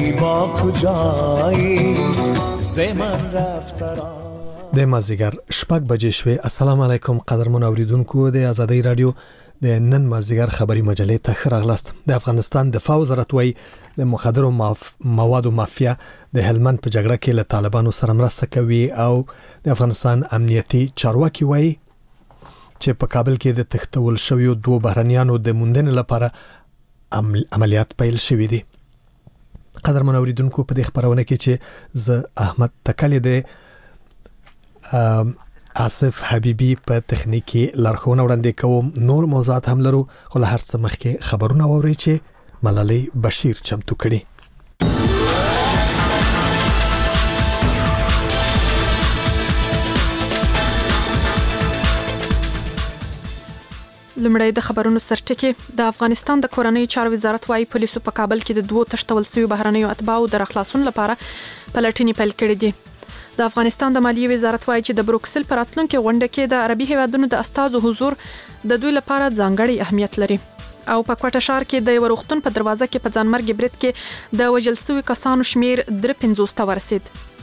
زیبا کجایی زمان رفترا د مازیګر شپږ بجې شوې. السلام علیکم قدرمن اوریدونکو، د آزادۍ رادیو د نن مازیګر خبری مجلې ته ښه راغلاست. د افغانستان دفاع وزارت وايي د مخدرو موادو مافیا د هلمند په جګړه کې له طالبانو سره مرسته کوي، او د افغانستان امنیتي چارواکي وايي چې په کابل کې د تښتول شویو دوه بهرنیانو د موندنې لپاره عملیات پیل شوي دي. قدرمن اوریدونکو، په دې خبرونه کې چې ز احمد تکلی د آصف حبیبی په تخنیکی لارښوونه وړاندې کوم. نور موضوعات هم لرو، خو له هر څه مخکې خبرونه واورئ چې ملالۍ بشیر چمتو کړي. لمړی د خبرونو سرټکی. د افغانستان د کورنۍ چارو وزارت وايي پولیسو په کابل کې د دوه تښتول شویو بهرنیو اتباعو د راخلاصون لپاره پلټنې پیل کړې دي. د افغانستان د مالیې وزارت وايي چې د بروکسل په راتلونکي غونډه کې د عربي هیوادونو د استازو حضور د دوی لپاره ځانګړی اهمیت لري. او په کوټه ښار کې د وروختون په دروازه کې په ځانمرګ برید کې د وژل شوي کسانو شمیر 53 ته ورسید.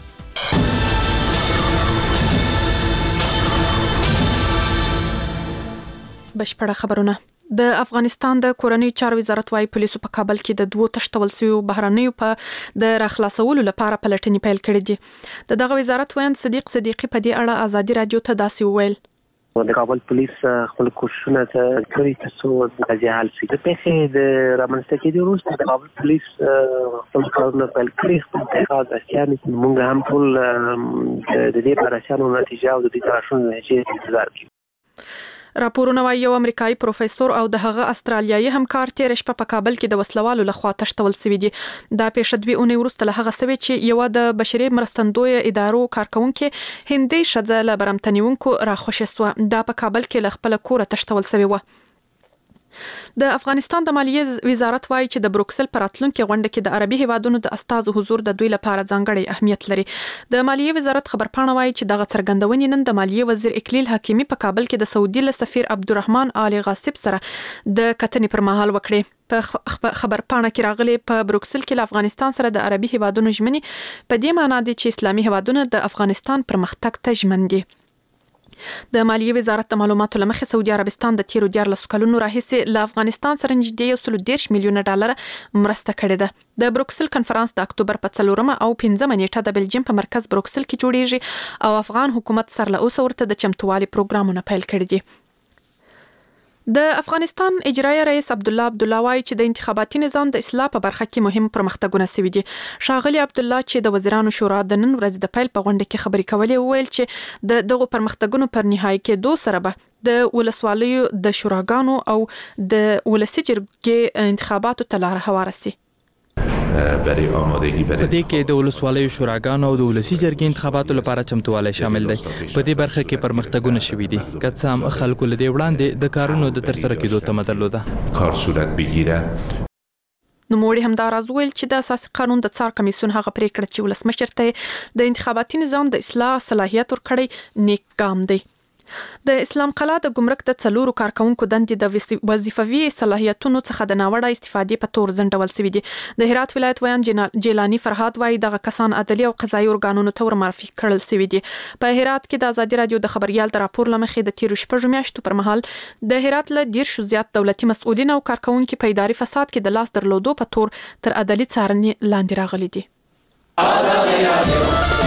بشپړه خبرونه. د افغانستان د کورنۍ چارو وزارت وايي پولیسو په کابل کې د دوه تښتول شویو بهرنیو په د راخلاصولو لپاره پلټنې پیل کړې دي. دغه وزارت وایي صدیق صدیقي په دې اړه آزادي رادیو ته داسې وویل: د کابل پولیس خپل کوششونه کوي ترڅو د حل شي. د پیښې د رامنځته کېدو وروسته د کابل پولیس خپل کارونه پیل کړي. خپل تحقیقات اساسي موږ هم ټول د دې پراشانو نتیجه او د دې تراشونو نتیجې انتظار کوو. راپورونه وايي یو امریکایي پروفیسور او د هغه استرالیایي همکار تیر شپه په کابل کې د وسلوالو لخوا تښتول شوي دي. دا پیښه 2 اونۍ وروسته له هغه سوي چې یو د بشري مرستندوی ادارو کارکونکو هندي ښځه له برمتنیونکو راخوشې سوه. دا په کابل کې له خپل کوره تښتول شوی و. د افغانستان د مالیې وزارت وايي چې د بروکسل پر راتلونکي غونډه کې د عربي هیوادونو د استازو حضور د دوی لپاره ځانګړی اهمیت لري. د مالیې وزارت خبرپاڼه وايي چې دغه څرګندونې نن د مالیې وزیر اکلیل حکیمي په کابل کې د سعودي له سفیر عبدالرحمن آل غاصب سره د کتنې پر مهال وکړې. په خبرپاڼه کې راغلي په بروکسل کې له افغانستان سره د عربي هیوادونو ژمنې په دې معنی دي چې اسلامي هیوادونه د افغانستان پرمختګ ته ژمن دي. د مالیې وزارت د معلوماتو لمخې سعودي عربستان د تیرو 14 کلونو راهیسې له افغانستان سره نږدې 130 میلیونه ډالر مرسته کړې ده. د بروکسل کنفرانس د اکتوبر په 4 او 5 نیټه د بلجیم په مرکز بروکسل کې جوړیږي او افغان حکومت سره له اوسه ورته د چمتووالي پروګرامونه پیل کړي دي. د افغانستان اجرایي رئیس عبدالله عبدالله وايي چې د انتخاباتي نظام د اصلاح په برخه کې مهم پرمختګونه شوي دي. ښاغلي عبدالله چې د وزیرانو شورا د نن ورځ د پیل په غونډه کې خبرې کولې وویل چې دغه پرمختګونو پر نهایی کېدو سره به د ولسوالیو د شوراګانو او د ولسي جرګې انتخاباتو ته لاره هواره شي. برای آمادگی برای په دې کې د ولسوالیو شوراګانو او د ولسي جرګې انتخاباتو لپاره چمتووالی شامل دی. په دې برخه کې پرمختګونه شوي دي. که څه هم خلکو له دې وړاندې د کارونو د ترسره کېدو تمه درلوده. کار صورت بگیره. نوموړي همدا راز ویل چې د اساسي قانون د څار کمیسیون هغه پریکړه چې ولسمشر ته د انتخاباتي نظام د اصلاح صلاحیت ورکړي نیک ګام دی. د اسلام قلعه د ګمرک د 4 کارکونکو دندې د وظیفوي صلاحیتونو څخه د ناوړه استفادې په تور ځنډول شوي دي. د هرات ولایت ویان جیلانی فرهاد وايي دغه کسان عدلي او قضایي ارګانونو ته ورمعرفي کړل شوي دي. په هرات کې د آزادي رادیو د خبريال د راپور لمخې د تیرو 6 میاشتو پر مهال د هرات له 10 زیات دولتي مسؤلین او کارکونکو په اداري فساد کې د لاس درلودو په تور تر عدلي څارنې لاندې راغلي دي. آزادي رادیو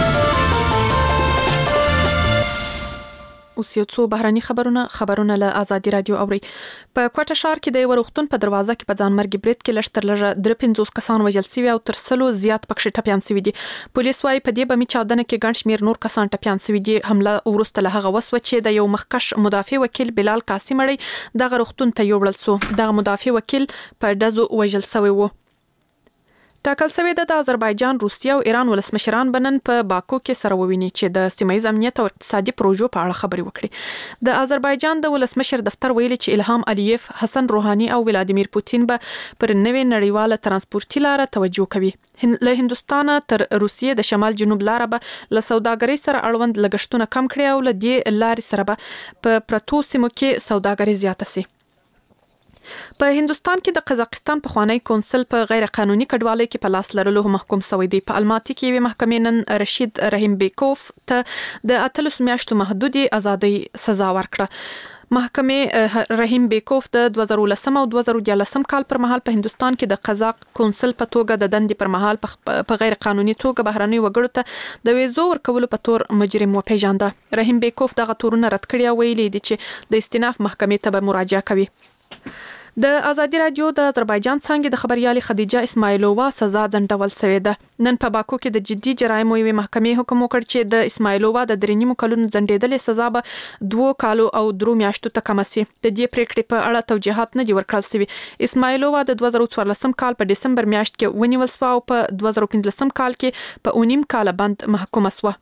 اوس یو څو بهراني خبرونه له آزادي رادیو اوري. په کوټه ښار کې د وروختون په دروازه کې په ځانمرګ برید کې لږ تر لږه 53 کسان وژل شوي او تر 100 زیات پکښې ټپیان شوي دي. پولیس وايي په دې بمي چاودنه کې ګڼ شمېر نور کسان ټپیان شوي دي. حمله وروسته له هغه وسوه چې د یو مخکښ مدافع وکیل بلال قاسم مړی دغه روختون ته یوړل شو. دغه مدافع وکیل په ډزو وژل شوی و. ټاکل شوی د آذربایجان، روسیه او ایران ولسمشران بنن په باکو کې سره وویني چې د سیمه ییز امنیت او اقتصادي پروژو په اړه خبرې وکړي. د آذربایجان د ولسمشر دفتر ویلي چې الهام الیف، حسن روحاني او ولادیمیر پوتین به پر نوې نړیواله ترانسپورتي لاره توجه کوي. له هندستان تر روسیې د شمال جنوب لاره به له سوداګرۍ سره اړوند لګښتونه کم کړي او له دې لارې سره به په پرتو سیمو کې سوداګري زیاته شي. په هندستان کې د قزاقستان په خوانی کونسل په غیر قانوني کډوالۍ کې په لاس لرلو محکوم شوی دی. په الماتي کې وی محکمې نن رشید رحیم بیکوف ته د 18 میاشتو محدودي ازادي سزا ورکړه. محکمې رحیم بیکوف د 2013 او 2014 کال پر مهال په هندستان کې د قزاق کونسل په توګه د دندې پر مهال په غیر قانوني توګه بهرني وګړو ته د ویزو ورکولو په تور مجرم وپیژانده. رحیم بیکوف دغه تورونه رد کړی او ویلي دي چې د استئناف محکمې ته به مراجعه کوي. د ازادي رادیو د آذربایجان څنګه د خبريالي خدیجه اسماعیلووا سزا ځنډول شوې ده. نن په باکو کې د جدي جرایمو یوې محکمې حکم وکړ چې د اسماعیلووا د 3 کلونو ځنډېدلې سزا به 2 کالو او 3 میاشتو ته کم شي. د دې پریکړې په اړه توجیهات نه دي ورکړل شوي. اسماعیلووا د 2014 کال په ډسمبر میاشت کې ونیول شو او په 2015 کال کې په 1.5 کال بند محکومه شو.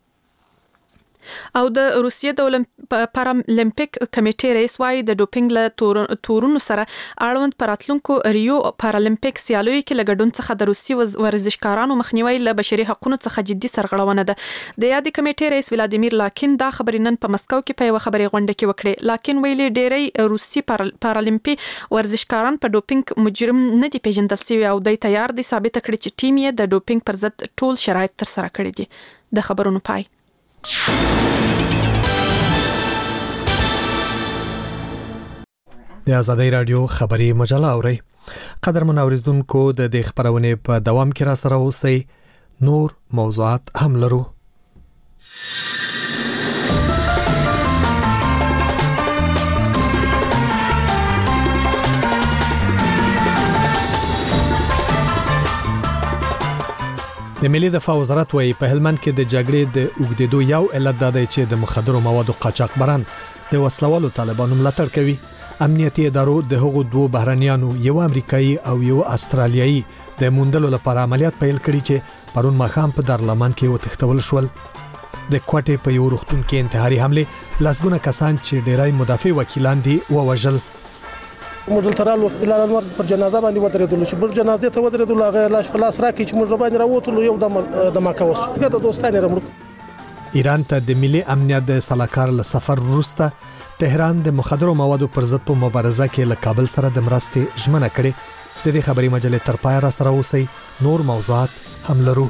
او د روسیې د پارالمپیک کمیټې رئیس وايي د ډوپینګ له تورونو سره اړوند پراتلونکو ریو پارالمپیک سیالیو کې لګډون څخه د روسي ورزشکارانو مخنیوي له بشري حقوقو څخه جدي سرغړونه ده. د یادې کمیټې رئیس ولادیمیر لاکین دا خبرې نن په مسکو کې په یو خبري غونډه کې وکړه. لاکین ویلي ډېری روسي پارالمپي ورزشکاران په ډوپینګ مجرم نه دي پیژندل شوي او د تیار دي ثابت کړي چې ټیم یې د ډوپینګ پر ضد ټول شرایط تر سره کړی دي. د خبرونو پای. د ازادي رادیو خبري مجله اوري. قدرمن اوریدونکو د دې خبرونه په دوام کې را سره اوسئ. نور موضوعات هم لرو. د ملي دفاع وزارت وايي په هلمند کې د جګړې د اوږدېدو یو علت دا دی چې د مخدرو موادو قاچاقبران د وسلوالو طالبانو ملاتړ کوي. امنیتي ادارو د هغو دوه بهرنیانو یو امریکایي او یو استرالیایي د موندلو لپاره عملیات پیل کړي چې پرون ماښام په دارالمان کې وتښتول شول. د کوټې په یو روغتون کې انتحاري حمله لاسګونه کسان چې ډیرای مدافع وکیلان دي ووژل. موږ ترال وخت بلال انور پر جنازه باندې ودرېدل چې پر جنازه ته ودرېدل هغه لاش په لاس راکې چې موږ باندې راووتل یو د ماکاوس د دوستانه رمړ. ایران ته د ملي امنیت د سلاکار له سفر وروسته تهران د مخدرو موادو پر ضد په مبارزه کې له کابل سره د مرستې ژمنه کړې. د دې خبري مجلې تر پای را سره اوسئ. نور موضوعات هم لرو.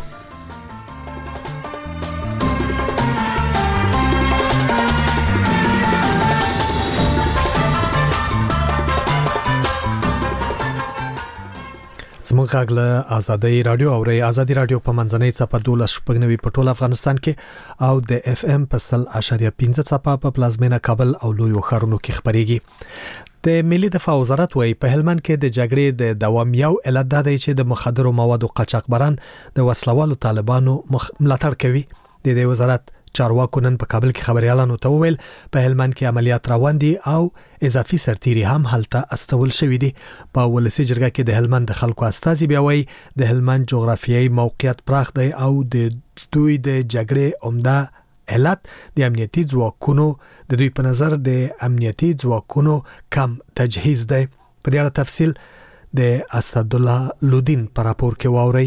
زموږ غږ له ازادي رادیو اوري. ازادي رادیو په منځنۍ صفه 12.9 په ټول افغانستان کې او د اف ام په 100.15 صفه په پلازمینه کابل او لوی ښارونو کې خبريږي. د ملي دفاع وزارت وايي په هلمند کې د جګړې د دوام یو علت دا دی چې د مخدرو موادو قاچاقبران د وسلوالو طالبانو ملاتړ کوي. د دې وزارت چارواکو نن په کابل کې خبريالانو ته وویل په هلمند کې عملیات روان دي او اضافي سرتيري هم هلته استول شوې دي. په ولسی جرګه کې د هلمند د خلکو استازي بیا وایي د هلمند جغرافیایي موقعیت پراخ دی او د دوی د جګړې عمده علت د امنیتي ځواکونو د دوی په نظر د امنیتي ځواکونو کم تجهیز دی. په دې اړه تفصیل د اسد الله لودین پر راپور کې واوري.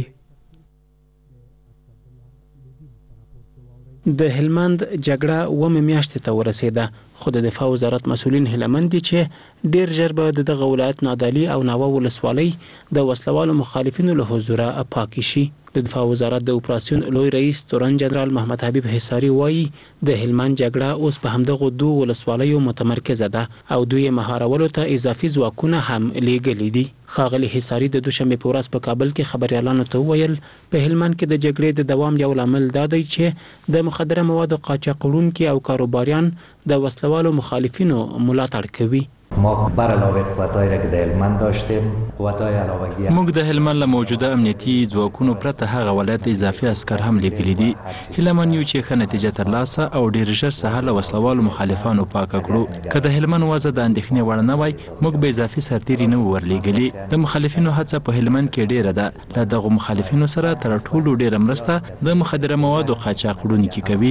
د هلمند جګړه ومه میاشتې ته ورسېده خو د دفاع وزارت مسؤلین هلمند دي چې ډیر ژر به دغه ولایت نادعلي او ناوه ولسوالۍ د وسلوالو مخالفینو له حضوره پاکي شي. د دفاع وزارت د اپراسیون لوی رئیس تورن جنرال محمد حبیب حصاری وایي د هلمند جګړه اوس په همدغه دوه ولسوالیو متمرکزه ده او دوی مهارولو ته اضافي ځواکونه هم لیږلي دي. ښاغلي حصاری د دوشنبه په ورځ په کابل کې خبريالانو ته وویل په هلمند کې د جګړې د دوام یو لامل دا دی چې د مخدره موادو قاچاقونکي او کاروباریان د وسلوالو مخالفینو ملاتړ کوي. ما بر علاوه قوتایی را که در هلمند داشتیم قوتای علاوه موږ د هلمند له موجوده امنیتي ځواکونو پرته هغه ولایت اضافي عسكر هم لیکلي دي. هلمند یو چې ښه نتیجه ترلاسه او ډیر ژر سهار له وسلوالو مخالفانو پاک کړو. که د هلمند وضع د اندېښنې وړ نه وای موږ به اضافي سرتیري نه ورلېږلي. د مخالفینو هڅه په هلمند کې ډیره ده. له دغه مخالفینو سره تر ټولو ډیره مرسته د مخدره موادو قاچاقونکي کوي.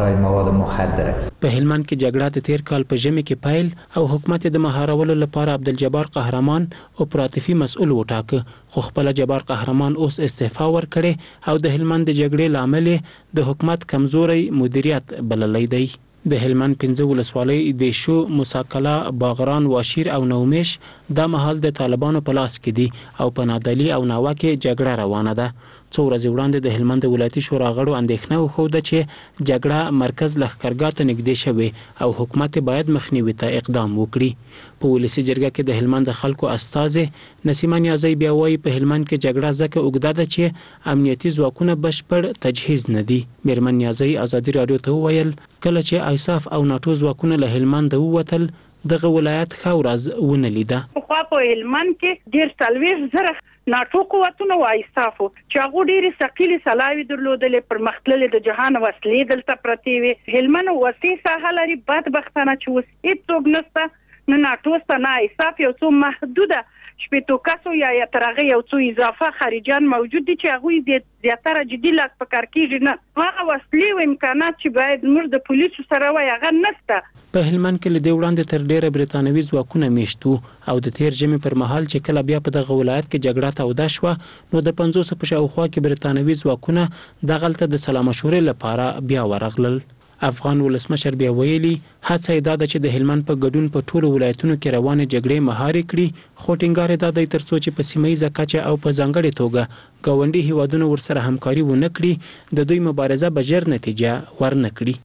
په هلمند کې جګړه د تیر کال په ژمي کې پیل او حکومت د مهارولو لپاره عبدالجبار قهرمان اپراتیفي مسؤل وټاکه خو خپل جبار قهرمان اوس استعفا ورکړي او د هلمند د جګړې لامل د حکومت کمزوري مدیریت بللی دی. د هلمند 15 ولسوالۍ د شو مساکلا باغران واشیر او نومیش د محل د طالبانو په لاس کې دي او په نادلی او ناوا کې جګړه روانه ده. څو ورځې وړاندې د هلمند ولایتي شورا غړو اندېښنه وښوده چې جګړه مرکز لښکرګاه ته نږدې شوی او حکومت باید مخنیوي ته اقدام وکړي. په ولسی جرګه کې د هلمند خلکو استازي نسیمه نیازی بیا وایي په هلمند کې جګړه ځکه اوږده ده چې امنیتي ځواکونه بشپړ تجهیز نه دي. میرمن نیازی ازادي رادیو ته وویل کله چې ایساف او ناتو ځواکونه له هلمند ووتل دغه ولایت ښه ورځ ونه لیده. په هلمند کې ډېر 40,000 ناتو قوتونه او ایسافو چې هغه ډېری ثقيلي سلاوي درلودلې پر مختللې د جهان وسلې دلته پرتی وي. هلمند وسې ساحه لري بدبختانه چې اوس هیڅوک نشته نه ناتو سته نه ایساف یو څو محدوده شپېتو کسو یا ترغه یو څو اضافه خارجان موجود دي چې هغه زیاتره جدي لاس په کار کېږي نه هغه وسلې او امکانات چې باید موږ د پولیسو سره وای هغه نشته. په هلمند کې له وړاندې تر ډیره برتانوي ځواکونه میشتو او د تیر جمع پر مهال چې کله بیا په دغه ولایت کې جګړه توده شوه نو د 500 په شاوخوا کې برتانوي ځواکونه دغلته د سلام مشورې لپاره بیا ورغلل. افغان ولسمشر بیا ویلي هڅه یې دا ده چې د هلمند په ګډون په ټولو ولایتونو کې روانې جګړې مهار کړي خو ټینګار یې دا دی تر څو چې په سیمه ییزه کچه او په ځانګړې توګه ګاونډي هیوادونه ورسره همکاري ونه کړي د دوی مبارزه به ژر نتیجه ورنه کړي.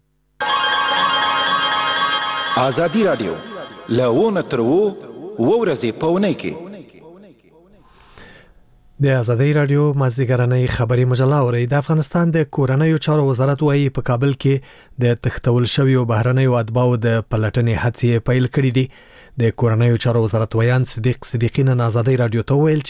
ازادي رادیو له تر ورځې په اونۍ کې د ازادي رادیو مازیګرنۍ خبري مجله اوري. د افغانستان د کورنیو چارو وزارت وايي په کابل کې د تختول شویو بهرنیو اتباعو د پلټنې هڅې پیل کړې دي. د کورنیو چارو وزارت ویان صدیق صدیقی نن ازادي رادیو ته ویل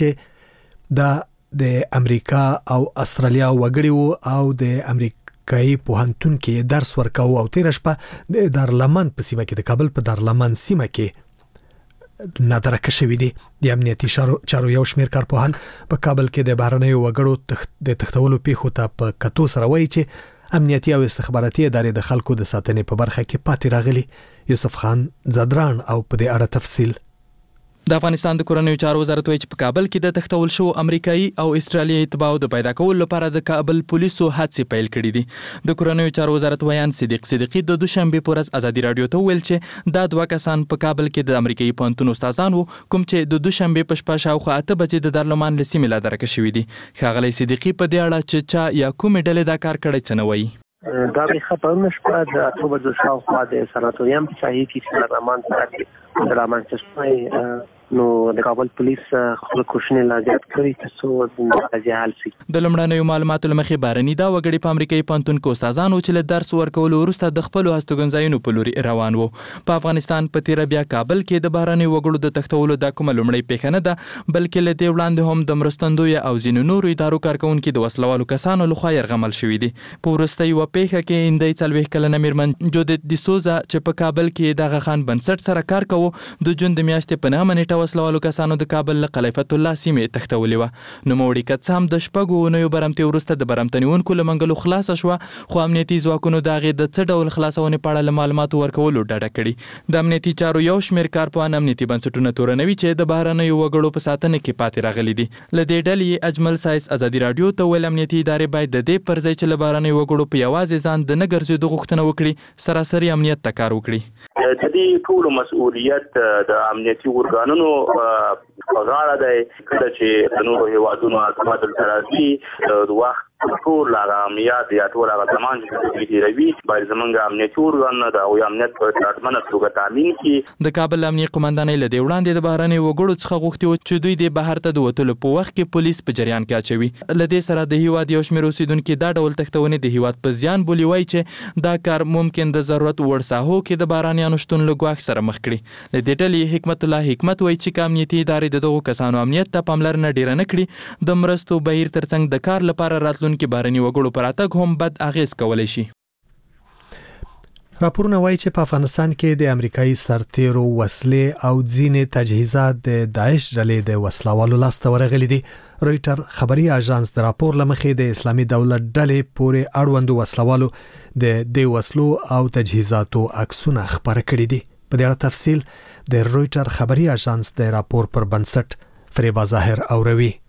چې د امریکا او استرالیا وګړي او د امریکایي پوهنتون کې درس ورکاو او تیر شپه د دارالمان په سیمه کې د کابل په دارالمان سیمه کې نادرکه شوی دی. د امنیتي چارو یو شمیر کارپوهان په کابل کې د بهرنیو وګړو د تختولو پیښو ته په کتو سره وایي چې امنیتي او استخباراتي ادارې د خلکو د ساتنې په برخه کې پاتې راغلي. یوسف خان زدران او په دې اړه تفصیل. د افغانستان د کورنیو چارو وزارت وایي چې په کابل کې د تختول شو امریکایي او استرالیایي اتباعو د پیدا کولو لپاره د کابل پولیسو هڅې پیل کړې دي. د کورنیو چارو وزارت ویان صدیق صدیقی د دوشنبه په ورځ ازادي رادیو ته ویل چې دا دوه کسان په کابل کې د امریکایي پوهنتون استادان وو کوم چې د دوشنبه په شپه شاوخوا 8 بجې د دارالمان له سیمې لا درکه شوی دي. ښاغلی صدیقی په دې اړه چې چا یا کومې ډلې دا کار کړی څه نه وایي. دا به خبرونه شپه د 8 بجې شاوخوا د سناتوریوم په شاهي کې دارالمان سره د رامنځته نو د کابل پولیس خپل کوشنې لا زیات کړی ترڅو د حال سي. د لمړنیو معلوماتو لمخې بارني دا وګړي په امریکایي پوهنتون کې استادانو چې له درس ورکولو وروسته د خپل هستوګنځایونو په لوري روان وو. په افغانستان په تیر بیا کابل کې د بهرنیو وګړو د تختولو د کومه لمړی پیښه نه ده بلکې له دې وړاندې هم د مرستندوی او ځینو نورو ادارو کارکونکو د وسلوالو کسانو لخوا یرغمل شوی دي. په وروستۍ و پیښه کې اندای 40 کلنه میرمن جودت دیسوزا چې په کابل کې د غخان بنسټ سره کار کوي د جون د میاشتې په 9 نیټه وسلوالو کسانو د کابل له خلیفۃ الله سیمې تختولې و. نو موړي کڅام د شپږو اونیو برمتي وروسته د برمتنیونکو لمنګلو خلاص شو خو امنیتي ځواکونو دغه د څه ډول خلاصونې په اړه معلومات ورکولو ډډه کړې. د امنیتي چارو یو شمیر کارپوهان امنیتي بنسټونه تورنوي چې د بهرنیو وګړو په ساتنه کې پاتې راغلي دي. لدې ډلې اجمل سایس ازادي رادیو ته ویل امنیتي ادارې باید د دې پر ځای چې له بهرنیو وګړو په یوازې ځان د نه ګرځېدو غوښتنه وکړي سراسري امنیت ته کار وکړي. د دې ټول مسؤلیت د امنیتي ارګانونو په غاړه دی کله چې د نورو هیوادونو حکومت ترازی د وخت ټول امنیت یا ټول هغه زمان چې دی روي باید زمونږ امنیتي ارګان د او امنیت په تړمنه توګه تامین کړي. د کابل امنیتي قومندانۍ له دې وړاندې د بهرنیو وګړو څخه غوښتي و چې دوی د بهر ته د وتلو په وخت کې پولیس په جریان کې اچوي. له دې سره د هیواد یو شمېر اوسیدونکو دا ډول تختونې د هیواد په زیان بولی وای چې دا کار ممکن د ضرورت وړ ساحو کې د بهرانیانو شتون له ګواښ سره مخ کړي. له دې ډلې حکمت الله حکمت وای چې امنیتي ادارې د دغو کسانو امنیت ته پاملرنه ډیره نه کړي د مرستو بهیر ترڅنګ د کار لپاره راتلونکي بهرني وګړو پراتګ هم بد اغیز کولای شي. راپورونه وایي چې په افغانستان کې د امریکایي سرتیرو وسلې او ځینې تجهیزات د داعش ډلې د وسلوالو لاسته ورغلي دي. رويټر خبري اژانس د راپور لمخې د اسلامي دولت ډلې پورې اړوند وسلوالو د وسلو او تجهیزاتو عکسونه خبره کړي دي. په دې اړه تفصیل د رويټر خبري اژانس د راپور پر بنسټ فریبا ظاهر اوروي.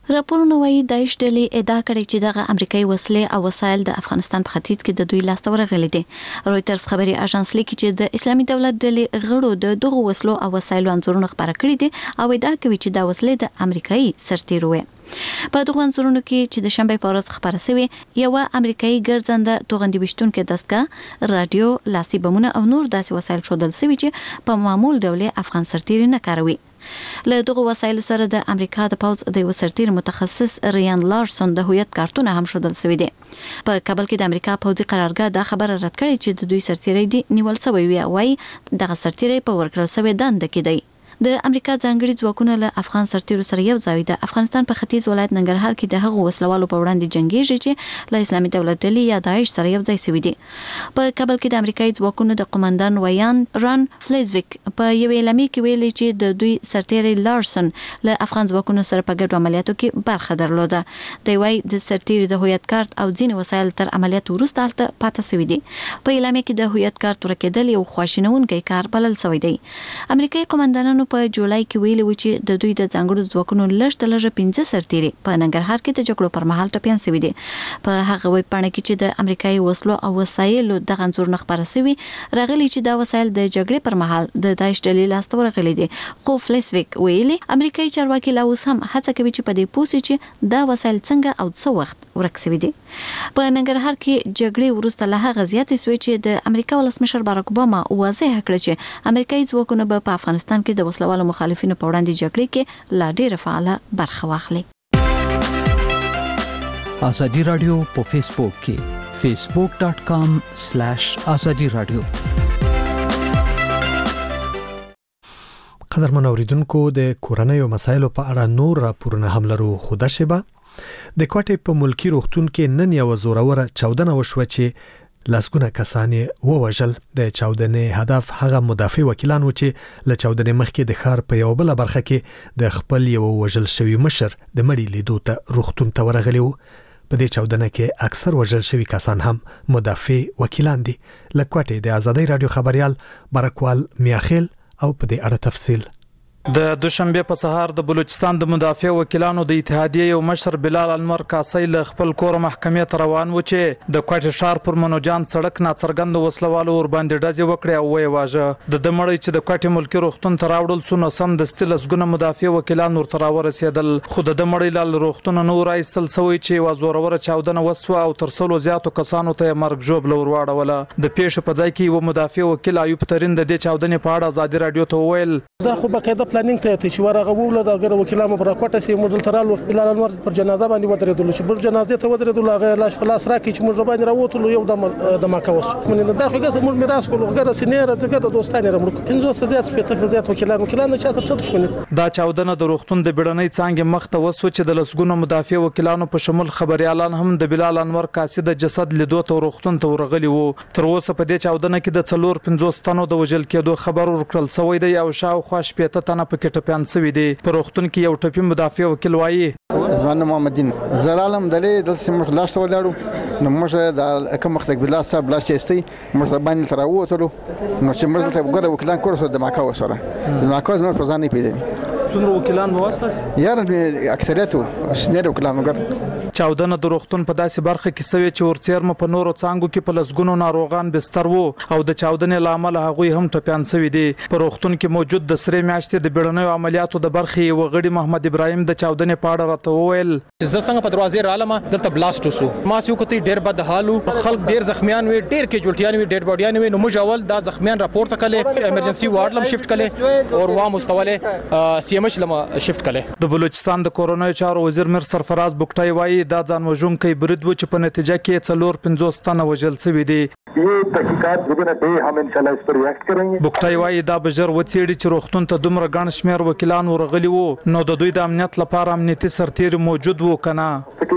راپورونه وايي داعش ډلې ادعا کړې چې دغه امریکایي وسلې او وسایل د افغانستان په ختیځ کې د دوی لاسته ورغلي دي. رويټرز خبري اژانس لیکي چې د اسلامي دولت ډلې غړو د دغه وسلو او وسایلو انځورونه خبره کړي دي او ادعا کوي چې دا وسلې د امریکایي سرتیرو وي. په دغه انځورونو کې چې د شنبه په ورځ خبره شوې یو امریکایي ګرځنده توغندي وشتونکو دستګاه، رادیو، لاسي بمونه او نور داسې وسایل ښودل شوي چې په معمول ډول افغان سرتیري نه کاروي. له دغه وسایلو سره د امریکا د پوز د وسرتیر متخصص ریان لارسون د هویت کارتونه هم شودل شوی دي. په کابل کې د امریکا پوزي قرارګاه دا خبره رد کړې چې د دوی سرتیري دي نیول شوی وي، وايي دغه سرتیري په ورکړل شوی دند کې دی. د امریکا ځانګړي ځواکونه له افغان سرتیرو سره یو ځای د افغانستان په ختیځ ولایت ننګرهار کې د هغو وسلوالو په وړاندې جنگيږي چې له اسلامي دولت ډلې یا داعش سره یو ځای شوي دي. په کابل کې د امریکایي ځواکونو د قومندان ویان ران فلیزویک په یو اعلامیه کې ویلي چې د دوی سرتیري لارسن له افغان ځواکونو سره په ګډو عملیاتو کې برخه درلوده. دی وايي د سرتیري د هویت کارت او ځینې وسایل تر عملیات وروسته هلته پاتې شوي دي. په اعلامیه کې د هویت کارت ورکېدل یو خواشینونکی کار بلل شوی دی. امریکایي قومندانانو په جولای کې ویلي و چې د دوی د ځانګړو ځواکونو لږ 15 سرتیري په ننګرهار کې د جګړو پر مهال ټپيان شوي دي. په هغه وی پاڼه کې چې د امریکایي وسلو او وسایلو د غنځور نخبره شوی راغلي چې دا وسایل د جګړې پر مهال د داعش ډلې لاسته ورغلي دي. خو فلیسویک ویلي امریکایي چارواکي لا اوس هم هڅه کوي چې په دې پوسي چې دا وسایل څنګه او څو وخت ورک شوي دي. په ننګرهار کې جګړې وروسته له هغه زیاتې شوې چې د امریکا ولسمشر باراک اوباما واضح کړ چې امریکایي ځواکونه په افغانستان کې د وسلوالو مخالفینو په وړاندې جګړې کې لا ډېره فعاله برخه واخلي. ازادي رادیو په فیسبوک کې facebook.com/ازادي رادیو. قدرمن اوریدونکو د کورنۍ او مسایلو په اړه نور راپورونه هم لرو. خوده شبه د کوټې په ملکی روغتون کې نن یو زوروره چاودنه وشوه چې لاسګونه کسانې ووژل. د چاودنې هدف هغه مدافع وکیلان و چې له چاودنې مخکې د ښار په یو بل برخه کې د خپل یو وژل شوی مشر د مړي لیدو ته روغتون ته ورغلی وو. په دې چاودنه کې اکثر وژل شوی کسان هم مدافع وکیلان دي. له کوټې د آزادۍ رادیو خبريال برکوال میاخیل او په دې اړه تفصیل. د دوشنبه په سهار د بلوچستان د مدافع وکیلانو د اتحادیه یو مشر بلال انور کاسي له خپل کور محکمې ته روان و چې د کوټې شهر پر منوجان سړک ناڅرګند وسلوالو ور باندې ډزې وکړې او وی واژه. د دمړی چې د کوټې ملکی روغتون ته راوړل سو نو سم د ستلسګونه مدافع وکیلان ورته راورسېدل. خو د دمړی لال روغتون نو راایستل سوی چې وازوروره چاودنه وسوه او تر څلو زیاتو کسانو ته مرګ جوړ لور واړوله. د پیښې په ځای کې یو مدافع وکیل ایوب ترين د دې چاودنې په اړه آزادي رادیو ته وویل دا خو بقاعده پلانینګ ته چې ورغه وله دا غره وکیلانو پر کوټه سي موږ ترالو بلال انور پر جنازه باندې ودرېدل چې پر جنازه ته ودرېدل هغه لاش په لاس راکې چې موږ باندې راوتلو یو د ماکاوس من دا خو ګس موږ میراث کولو غره سینېره دغه دوستانه رمړو انځو زیات په زیات وکیلان چې تر څه دښمنی. دا چاودنه د روغتون د بیړنۍ څنګه مخ ته وسو چې د لسګونو مدافع وکیلانو په شمول خبريالان هم د بلال انور کاسي د جسد لیدو ته روغتون ته ورغلي وو. تر اوسه په دې چاودنه کې د 450 تنو د وژل کېدو خبر ورکړل شوی دی او شاوخوا 15 تنه پکې ټپيان شوي دي. په روغتون کې یو ټپي مدافع وکیل وایي زمان محمدین زرالم دلې د سیمه لاس ولاړو نو موږ د کوم مختک بلا صاحب لاس چستي موږ باندې تراوتلو نو چې موږ ته وګړو وکیلان کورسو د ماکاو سره د ماکاو موږ په ځان نه پیژني. څومره وکیلان واسطه یار اکثریت سنیر وکیلان وګر. چاودنه د روغتون په داسې برخه کې سوي چې ورڅېرم په نورو څنګهو کې په لسګونو ناروغان بستر وو او د چاودنې لامل هغه هم ټپيان شوي دي. په روغتون کې موجود د سری میاشتې د بیړنیو عملیاتو د برخې وغړي محمد ابراهيم د چاودنې په اړه راته وویل زه څنګه په دروازې رالم دلته بلاست وسو ما سيو کوتي ډېر بد حالو خلک ډېر زخمیان وي ډېر کېجوالټیان وي ډېډ باډیان وي نو موږ اول دا زخمیان راپورته کړي ایمرجنسي وارډ لم شفت کړي او وا مستوله سی ام ایچ لم شفت کړي. د بلوچستان د کورونای چارو وزیر میر سرفراز بوکټای وایي دا ځان وژونکي برید و چې په نتیجه کې 450 تنه وژل شوي دي. ये तहकीकात within a day हम इंशाल्लाह इस पर रिएक्ट करेंगे. بوکټای وایي دا بجر وڅېړي چې روغتون ته دومره ګڼ شمېر وکیلان ورغلي وو نو د دوی د امنیت لپاره امنیتي سرتیري موجود وو کنه.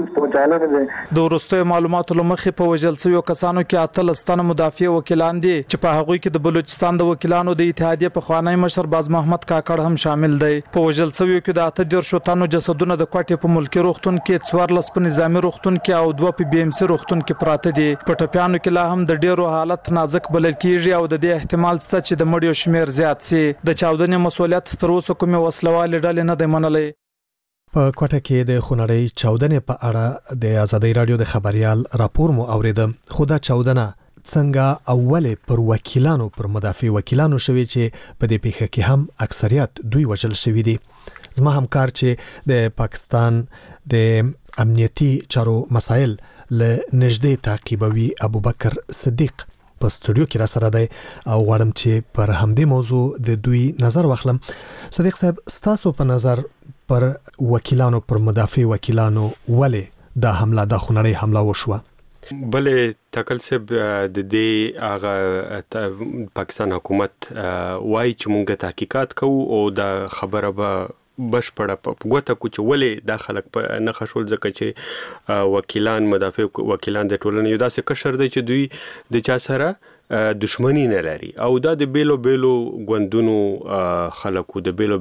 د وروستیو معلوماتو لمخې په وژل شویو کسانو کې 13 تنه مدافع وکیلان دي چې په هغوی کې د بلوچستان د وکیلانو د اتحادیه پخوانی مشر باز محمد کاکړ هم شامل دی. په وژل شویو کې د 18 تنو جسدونه د کوټې په ملکی روغتون کې 14 په نظامی روغتون کې او 2 په بي ام سي روغتون کې پراته دي. په ټپيانو کې لا هم د ډیرو حالت نازک بلل کیږي او د دې احتمال شته چې د مړیو شمیر زیات شي. د چاودنې مسولیت تر اوسه کومه وسلواله ډلې نه دی منلې. په کوټه کې د خونړۍ چاودنې په اړه د آزادۍ رادیو د خبريال راپور مو اوریده. خو دا چاودنه څنګه اوله پر وکیلانو پر مدافع وکیلانو شوی چې په دې پیښه کې هم اکثریت دوی وژل شوی دي. زما همکار چې د پاکستان د امنیتي چارو مسایل له نږدې تعقیبوي ابوبکر صدیق په سټوډیو کې را سره دی او غواړم چې پر همدې موضوع د دوی نظر واخلم. صدیق صاحب، ستاسو په نظر پر وکیلانو پر مدافع وکیلانو ولې دا حمله د خونړۍ حمله وشوه؟ بلې تکل صاحب د دې هغه پاکستان حکومت وایي چې مونږ تحقیقات کوو او دا خبره به بشپړه په ګوته کو چې ولې دا خلک په نه خښول ځکه چې وکیلان مدافع وکیلان د ټولنې یو داسې قشر دی چې دوی د چا سره دشمنی نه لري او دا د بیلو غوندونو خلکو د بیلو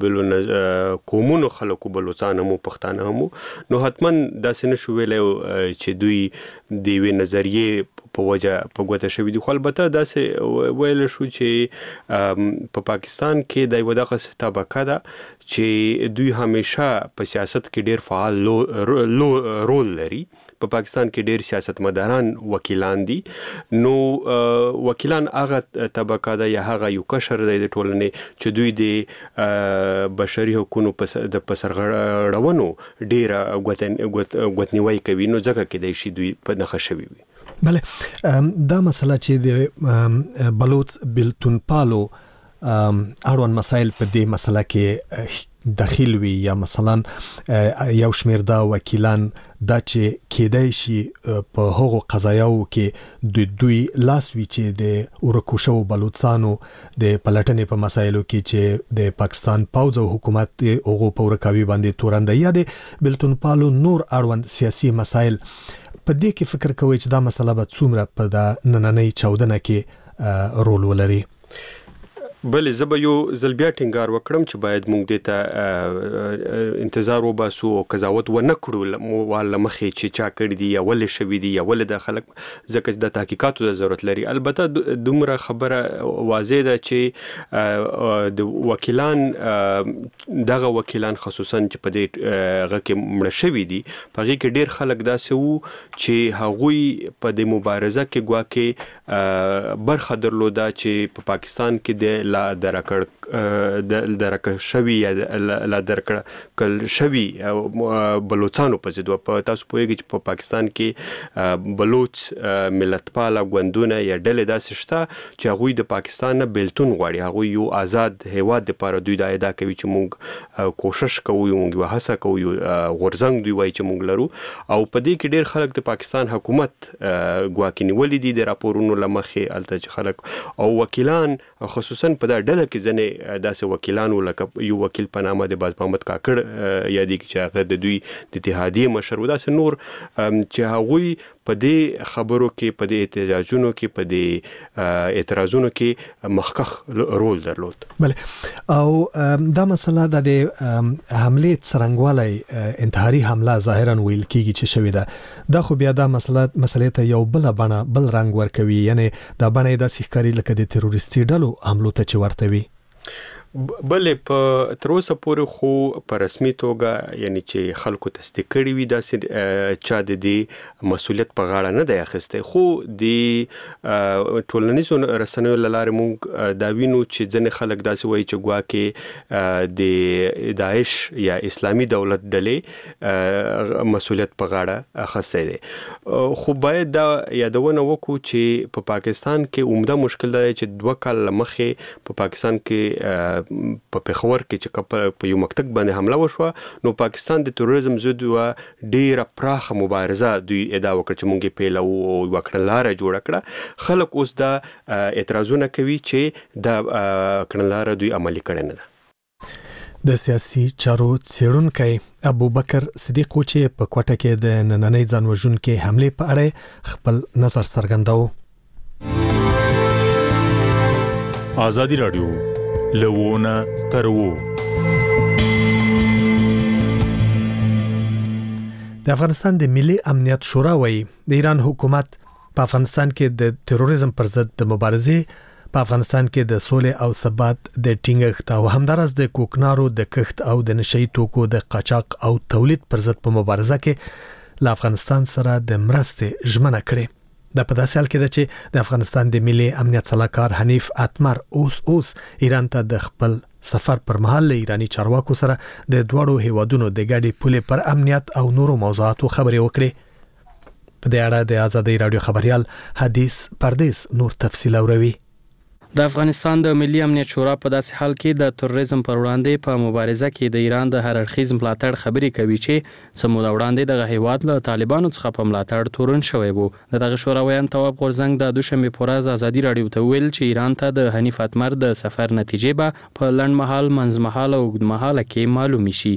قومونو خلکو بلوچستان مو پښتانه مو نو حتما داسې نشو ویلې چې دوی د وی نظریه په وجه په ګوته شوی دي. خو البته داسې ویل شو چې په پاکستان کې د یو دغه طبقه ده چې دوی همیشه په سیاست کې ډیر فعال رول لري. په پاکستان کې ډیر سیاستمداران وکیلان دي. نو وکیلان هغه طبقه ده یا هغه یو قشر دی د ټولنې چې دوی د بشري حقوقو د پسرغړونو ډیر غوتنیوي کوي. نو ځکه کې د شي دوی په نخښه شوی وي. بله، دا مسله چې د بلوچ بلتون پالو اړوند مسایل په دې مسله کې داخل وي یا مثلا یو شمیر دا وکیلان دا چې کېدای شي په هغو قضایاو کې د دوی لاس وی چې د ورکوشو بلوچستانو د پلټنې په مسایلو کې چې د پاکستان پوځ او حکومت هغو په ورکاوي باندې تورنده یا د بلتون پالو نور اړوند سیاسي مسایل په دې کې فکر کوي چې دا مسله به څومره په د نننۍ چاودنه کې رول ولري؟ بلې زه به یو ځل بیا ټینګار وکړم چې باید موږ دې ته انتظار وباسو او قضاوت ونه کړو واله مخې چې چا کړی دی یا ولې شوی دی یا ولې د خلک ځکه د تحقیقاتو ضرورت لري. البته دومره خبره واضح ده چې د وکیلان دغه وکیلان خصوصا چې په دې هغه کې مړه شوی دي په هغه کې ډیر خلک داسې وو چې هغوی په دې مبارزه کې ګواکې برخه درلوده چې په پاکستان کې د لا درکړ شوی یا لا درکړ کل شوی بلوچستانو په ضد په تاسو پوهیږئ چې په پاکستان کې بلوچ ملتپاله غوندونه یا ډلې داسې شته چې هغوی د پاکستان نه بیلتون غواړي. هغوی یو آزاد هیواد لپاره دوی دا ادعا کوي چې موږ کوشش کوو موږ هڅه کوو غورځنګ دوی وایي چې موږ لرو او په دې کې ډیر خلک د پاکستان حکومت ګواکې نیولې دي د راپورونو لمخې الته چې خلک او وکیلان خصوصا په دا ډله کې ځنې داسې وکیلانو لکه یو وکیل په نامه د باز محمد کاکړ یادې چې هغه د دوی د اتحادیې مشر و داسې نور چې هغوی په دې خبرو کې په دې احتجاجونو کې په دې اعتراضونو کې مخکخ رول درلود. بله، او دا مسله د حمله څرنګوالی انتحاري حمله ظاهرا ویل کېږي چې شوې ده دا خو بیا دا مسلې ته یو بل رنګ ورکوي، یعنی دا بڼه داسې ښکاري لکه د تروریستي ډلو حملو ته چې ورته وي. بلې په تر اوسه پورې خو په رسمي توګه یعنی چې خلکو تصدیق کړي وي داسې چا د دې مسؤلیت په غاړه نه دی اخیستی. خو د ټولنیزو رسنیو له لارې موږ دا وینو چې ځینې خلک داسې وایي چې ګواکې د داعش یا اسلامي دولت ډلې مسؤلیت په غاړه اخیستی دی. خو باید دا یادونه وکړو چې په پاکستان کې عمده مشکل دی چې 2 کال مخکې په پاکستان کې په پېښور کې چې په یو مکتب باندې حمله وشوه نو پاکستان د تروریزم ضد ډیره پراخه مبارزه دوی ادعا وکړه چې مونږ پیلو او وکړنلاره جوړ کړه. خلک اوس دا اعتراضونه کوي چې دا کړنلاره دوی عملي کړي نه ده. د سیاسي چارو څېړونکی ابوبکر صدیق چې په کوټه کې د نننۍ ځانوژونکې حملې په اړه خپل نظر څرګنداوه. آزادی رادیو لوونه ترو. د افغانستان د ملي امنیت شورا وايي د ایران حکومت په افغانستان کې د تروریزم پر ضد د مبارزې په افغانستان کې د سولې او ثبات د ټینګښت او همدارس د کوکنارو د کښت او د نشئی توکو د قاچاق او تولید پر ضد په مبارزه کې له افغانستان سره د مرستې ژمنه کړې د په داسې حال کې ده چې د افغانستان د ملي امنیت صلاحکار حنیف اتمر اوس ایران ته د خپل سفر پر مهال له ایرانی چارواکو سره د دوړو هیوادونو د ګډي پولې پر امنیت او نورو موضوعاتو خبرې وکړې په دې اړه د آزادۍ رادیو خبريال حدیث پردیس نور تفصیل اوروي. د افغانستان د ملي امنیت شورا په داسې حال کې د تروریزم پر وړاندې په مبارزه کې د ایران د هر اړخیز ملاتړ خبرې کوي چې سمو د وړاندې د هیواد له طالبانو څخه په ملاتړ تورن شوی وو. دغه شوراویان تواب غورزنګ د دوشنبه په ورځ آزادۍ رادیو ته ویل چې ایران ته د حنیف اتمر د سفر نتیجې به په لنډ مهال منځمهال او اوږد مهال کې معلوم شي.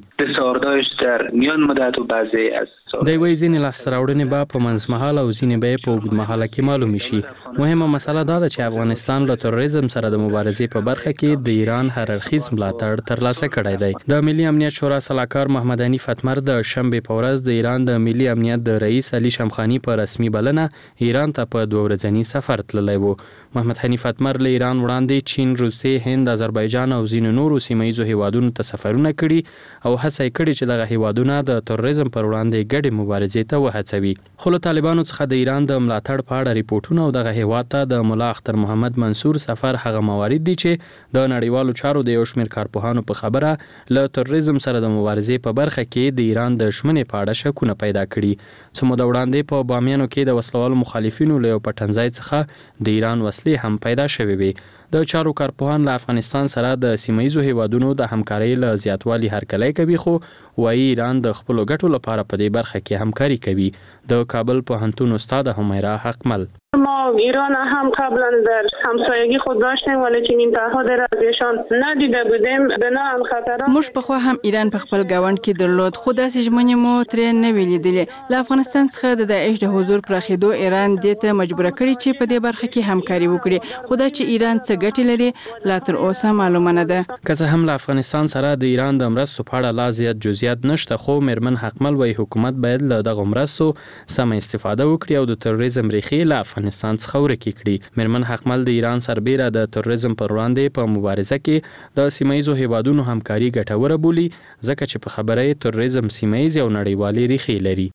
در میان مدت و بعضی از د وی ځینې لاستراوړنې به په منځمهال او ځینې به په اوږد مهال کې معلوم شي. مهمه مسله دا ده چې افغانستان له تروریزم سره د مبارزې په برخه کې د ایران هر اړخیز ملاتړ ترلاسه کړی دی. د ملي امنیت شورا سلاکار محمد حنیف اتمر د شنبه په ورځ د ایران د ملي امنیت د رئیس علي شمخانی په رسمي بلنه ایران ته په 2 ورځنی سفر تللی وو. محمد حنیف اتمر له ایران وړاندې چین، روسیې، هند، آذربایجان او ځینو نورو سیمایي هیوادونو ته سفرونه کړي او هڅه کړې چې دغه هیوادونه د تروریزم پر وړاندې ګډې مبارزې ته وهڅوي. خو له طالبانو څخه د ایران د ملاتړ په اړه ریپورتونه او دغه هیواد ته د مولا اختر محمد منصور سفر هغه موارد دي چې د نړیوالو چارو د یو شمېر کارپوهانو په خبره له تروریزم سره د مبارزې په برخه کې د ایران د ژمنې په اړه شکونه پیدا کړي. څه موده وړاندې په بامیانو کې د وسلوالو مخالفینو له یو پټنځای څخه د ایران وسلې هم پیدا شوې وي. د چارو کارپوهان له افغانستان سره د سیمایي هیوادونو د همکارۍ له زیاتوالي هرکلی کوي، خو وايي ایران د خپل ګټو لپاره په دې برخه کې همکاري کوي. د کابل پوهنتون استاد همیرا حقمل: ما ایران هم قبلا در همسایگی خود داشتیم ولی چنین تعهد را از ایشان ندیده بودیم. بنا هم خطرات موږ په خو هم ایران په خپل گاوند کې درلود، خو داسې ژمنې مو ترې نه ویلې. له افغانستان څخه د داعش د حضور پراخېدو ایران دې ته مجبور کړی چې په دې برخه کې همکاري وکړي، خو دا چې ایران څه ګټې لري لا تر اوسه معلومه نه ده. که څه هم له افغانستان سره د ایران د مرستو په اړه لا زیات جزئیات نشته، خو میرمن حقمل وايي حکومت باید له دغه مرستو سم استفاده وکړي او د تروریزم ریښې له افغانستان څخه ورکې کړي. میرمن حقمل د ایران سربېره د تروریزم پر وړاندې په مبارزه کې د سیمایي هیوادونو همکاري ګټوره بولي، ځکه چې په خبره یې تروریزم سیمایي او نړیوالي ریښې لري.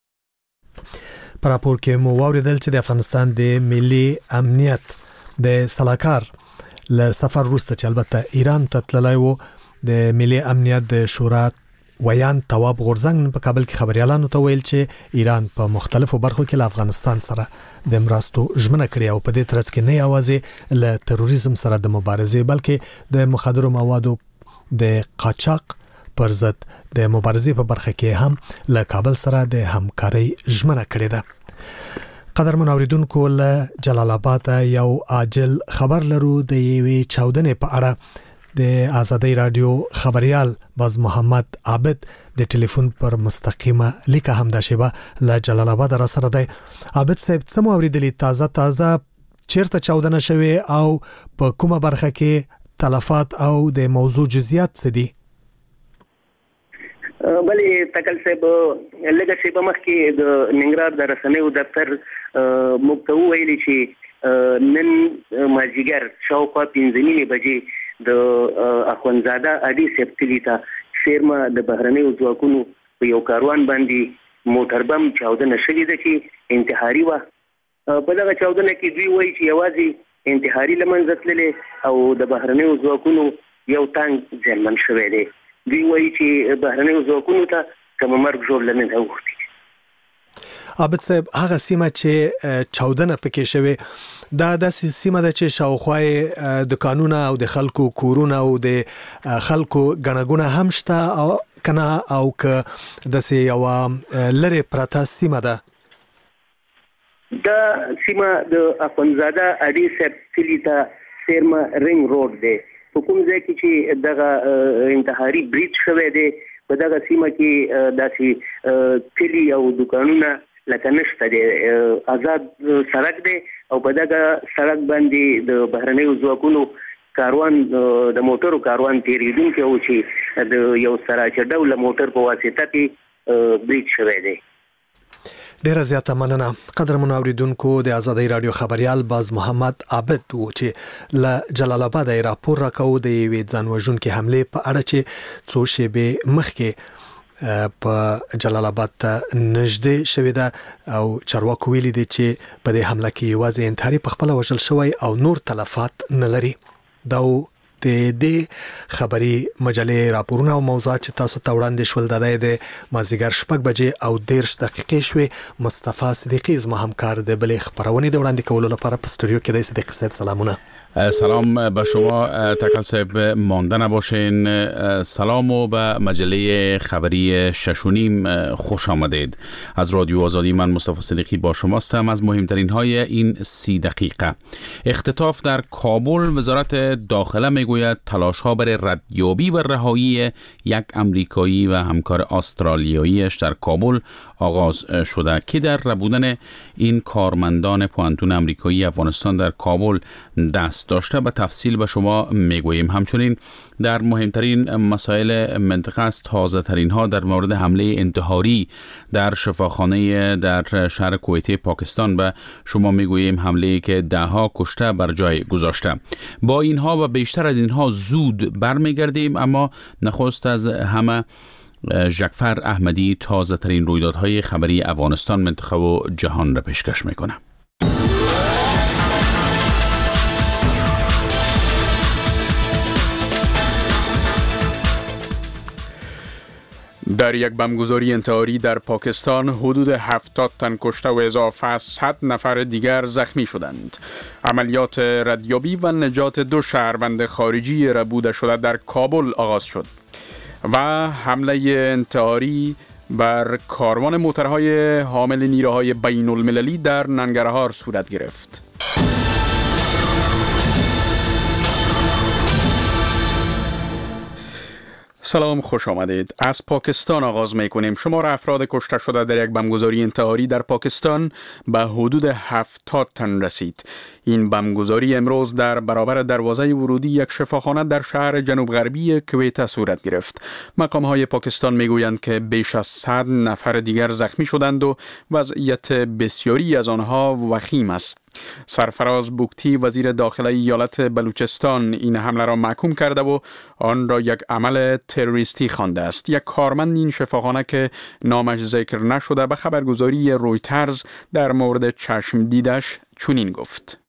په راپور کې مو واوریدل چې د افغانستان د ملي امنیت د سلاکار له سفر وروسته چې البته ایران ته تللی وو، د ملي امنیت د شورا ویان تواب غورزنګ په کابل کې خبريالانو ته ویل چې ایران په مختلفو برخو کې له افغانستان سره د مرستو ژمنه کړې او په دې ترڅ کې نه یوازې له تروریزم سره د مبارزې بلکې د مخدرو موادو د قاچاق پر ضد د مبارزې په برخه کې هم له کابل سره د همکارۍ ژمنه کړې ده. قدرمن اوریدونکو، له جلال آباد یو عاجل خبر لرو د یوې چاودنې په اړه. د آزادۍ رادیو خبريال باز محمد عابد د ټلیفون پر مستقیمه لیکه هم د شیبه له جلال آباد را سره دی. عابد صاحب، څه مو اوریدلی؟ تازه چیرته چاودنه شوه او په کومه برخه کې تلفات او د موضوع جزئیات څه دي؟ بلې تکل صاحب لږه شیبه مخکې د ننګرهار د رسنیو دفتر موږ ته ویلي چې نن مازیګر شاوخوا 5:30 بجې د اخوندزاده اډي سپتلیتا سیرما د بهرنیو ځواکونو په یو کاروان باندې موټر بم چاودنه شوې ده چې انتحاري وه. په دغه چاودنه کې دوی وایي چې یوازې انتحاري له منځه تللی او د بهرنیو ځواکونو یو ټانک زیانمن شوی دی. دوی وایي چې بهرنیو ځواکونو ته کوم مرګ ژوبله نه ده اوښتې. عابد صاحب، هغه سیمه چې چاودنه پکې شوې دا د سیمه ده چې شاوخوا دکانونه او د خلکو کورونه او د خلکو غنغونه هم شته او کنه او که د سی یو لری پرتا سیمه ده. دا سیمه د اخوندزاده اډي سپتلیتا سیرما رینګ روډ دی. په کوم ځای کې چې دغه انتحاري بریج شوی دی، په دغه سیمه کې داسې کلی او دکانونه لکه نشته دی، آزاد سړک دی او په دغه سړک باندې د بهرنیو ځواکونو کاروان د موټرو کاروان تیریدونکی و چې د یو سراچ ډوله موټر په واسطه کې بریج شوی دی. ډیره زیاته مننه. قدرمن اوریدونکو، د آزادۍ رادیو خبريال باز محمد عابد و چې له جلال آباد راپور راکاو د یوې ځانوژونکې حمله په اړه چې څو شېبې مخکې په جلال آباد ته نږدې شوې ده او چارواکو ویلي دي چې په دې حمله کې یوازې انتحاري په خپل وژل شوی او نور تلفات نه لري. دا د دې خبري مجلې راپورونه او موضوعات چې تاسو ته وړاندې شول د مازیګر 6 بجې او 10 دقیقې شوي. مصطفی صدیقی زما همکار د بلې خبرونه د وړاندې کولو لپاره په استودیو کې د صدیق صاحب سلامونه. سلام به شما تکل صاحب، مانده نباشین. سلام و به مجله خبری 6.5 خوش آمدید. از رادیو آزادی من مصطفی صدیقی با شماستم. از مهمترین های این 30 دقیقه: اختطاف در کابل. وزارت داخله میگوید تلاش ها برای ردیابی و رهایی یک امریکایی و همکار استرالیاییش در کابل آغاز شده که در ربودن این کارمندان پوانتون امریکایی افغانستان در کابل دست داشته. به تفصیل به شما میگوییم. همچنین در مهمترین مسائل منطقه است تازه ترین ها در مورد حمله انتحاری در شفاخانه در شهر کویته پاکستان به شما میگوییم، حمله که 10 کشته بر جای گذاشته. با اینها و بیشتر از اینها زود برمیگردیم، اما نخست از همه ژکفر احمدی تازه ترین رویدادهای خبری افغانستان، منطقه و جهان را پیشکش میکنه. در یک بمبگذاری انتحاری در پاکستان حدود 70 تن کشته و اضافه 100 نفر دیگر زخمی شدند. عملیات ردیابی و نجات 2 شهروند خارجی ربوده شده در کابل آغاز شد و حمله انتحاری بر کاروان موترهای حامل نیروهای بین المللی در ننگرهار صورت گرفت. سلام، خوش آمدید. از پاکستان آغاز میکنیم. شمار افراد کشته شده در یک بمبگذاری انتحاری در پاکستان به حدود 70 تن رسید. این بمبگذاری امروز در برابر دروازه ورودی یک شفاخانه در شهر جنوب غربی کویته صورت گرفت. مقام‌های پاکستان میگویند که بیش از 100 نفر دیگر زخمی شدند و وضعیت بسیاری از آنها وخیم است. سرفراز بوکتی وزیر داخله ایالت بلوچستان این حمله را محکوم کرده و آن را یک عمل تروریستی خوانده است. یک کارمند این شفاخانه که نامش ذکر نشده به خبرگزاری رویترز در مورد چشم دیدش چنین گفت: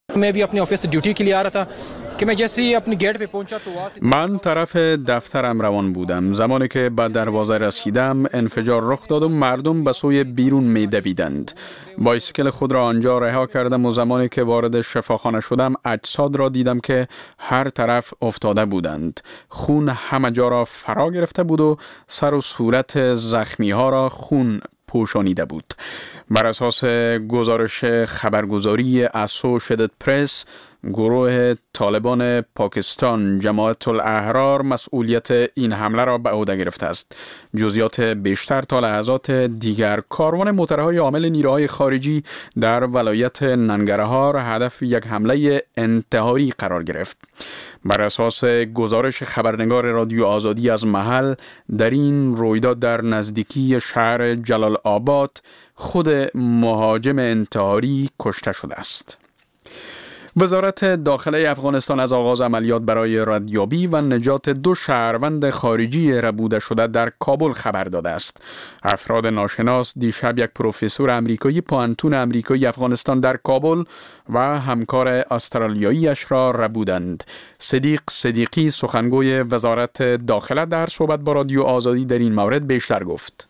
من طرف دفترم روان بودم. زمانی که به دروازه رسیدم انفجار رخ داد و مردم به سوی بیرون می دویدند. بایسکل خود را آنجا رها کردم و زمانی که وارد شفاخانه شدم اجساد را دیدم که هر طرف افتاده بودند. خون همه جا را فرا گرفته بود و سر و صورت زخمی ها را خون پوشانیده بود. بر اساس گزارش خبرگزاری اسوشیتد پرس، گروه طالبان پاکستان جماعت الاحرار مسئولیت این حمله را به عهده گرفته است. جزئیات بیشتر تا لحظات دیگر. کاروان موترهای حامل نیروهای خارجی در ولایت ننگرهار هدف یک حمله انتحاری قرار گرفت. بر اساس گزارش خبرنگار رادیو آزادی از محل، در این رویداد در نزدیکی شهر جلال آباد خود مهاجم انتحاری کشته شده است. وزارت داخله افغانستان از آغاز عملیات برای ردیابی و نجات 2 شهروند خارجی ربوده شده در کابل خبر داده است. افراد ناشناس دیشب یک پروفسور امریکایی پوانتون امریکایی افغانستان در کابل و همکار استرالیاییش را ربودند. صدیق صدیقی سخنگوی وزارت داخله در صحبت با رادیو آزادی در این مورد بیشتر گفت: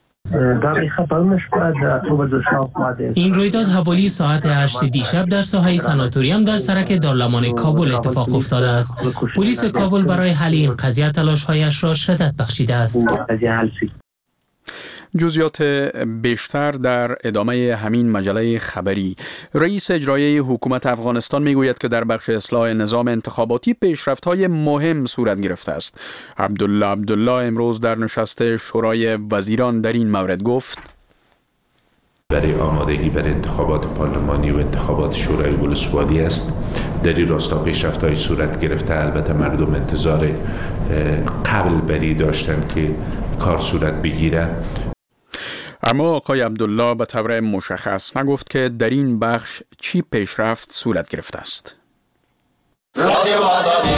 این رویداد حوالی ساعت 8 دیشب در ساحه ساناتوریوم در سرک دارالمان کابل اتفاق افتاده است. پلیس کابل برای حل این قضیه تلاش‌هایش را شدت بخشیده است. جزئیات بیشتر در ادامه همین مجله خبری. رئیس اجرایی حکومت افغانستان میگوید که در بخش اصلاح نظام انتخاباتی پیشرفت‌های مهم صورت گرفته است. عبدالله امروز در نشست شورای وزیران در این مورد گفت: برای آمادگی برای انتخابات پارلمانی و انتخابات شورای ولسوالی است. در این راستا پیشرفت‌های صورت گرفته. البته مردم انتظار قبل بری داشتن که کار صورت بگیره. اما آقای عبدالله به طور مشخص نگفت که در این بخش چی پیشرفت صورت گرفته است. رادیو آزادی.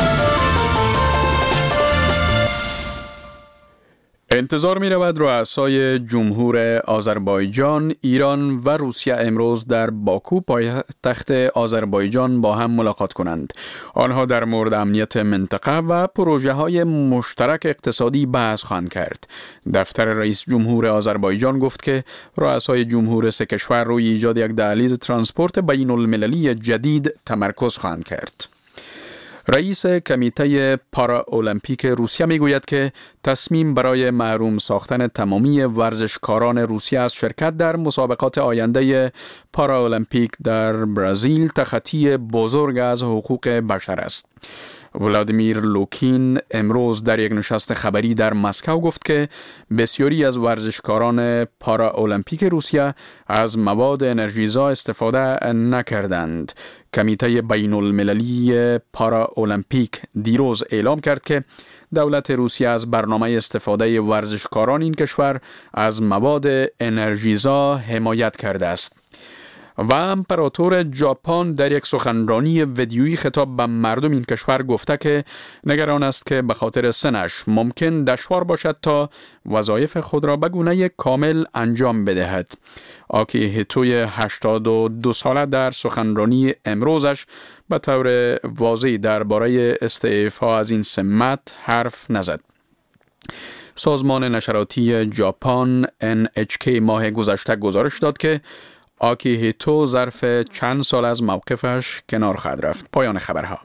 انتظار می رود رؤسای جمهور آذربایجان، ایران و روسیه امروز در باکو پایتخت آذربایجان با هم ملاقات کنند. آنها در مورد امنیت منطقه و پروژه های مشترک اقتصادی بحث خواهند کرد. دفتر رئیس جمهور آذربایجان گفت که رؤسای جمهور سه کشور روی ایجاد یک دهلیز ترانسپورت بین المللی جدید تمرکز خواهند کرد. رئیس کمیته پارا المپیک روسیه میگوید که تصمیم برای محروم ساختن تمامی ورزشکاران روسیه از شرکت در مسابقات آینده پارا المپیک در برزیل تخطی بزرگ از حقوق بشر است. ولادیمیر لوکین امروز در یک نشست خبری در مسکو گفت که بسیاری از ورزشکاران پارا المپیک روسیه از مواد انرژیزا استفاده نکردند. کمیته بین المللی پارا المپیک دیروز اعلام کرد که دولت روسیه از برنامه استفاده ورزشکاران این کشور از مواد انرژیزا حمایت کرده است. و امپراتور ژاپن در یک سخنرانی ویدیویی خطاب به مردم این کشور گفته که نگران است که به خاطر سنش ممکن دشوار باشد تا وظایف خود را به گونه کامل انجام بدهد. آکیهیتو 82 ساله در سخنرانی امروزش به طور واضح درباره استعفا از این سمت حرف نزد. سازمان نشراتی ژاپن NHK ماه گذشته گزارش داد که آکیهیتو ظرف چند سال از موقفش کنار خواهد رفت. پایان خبرها.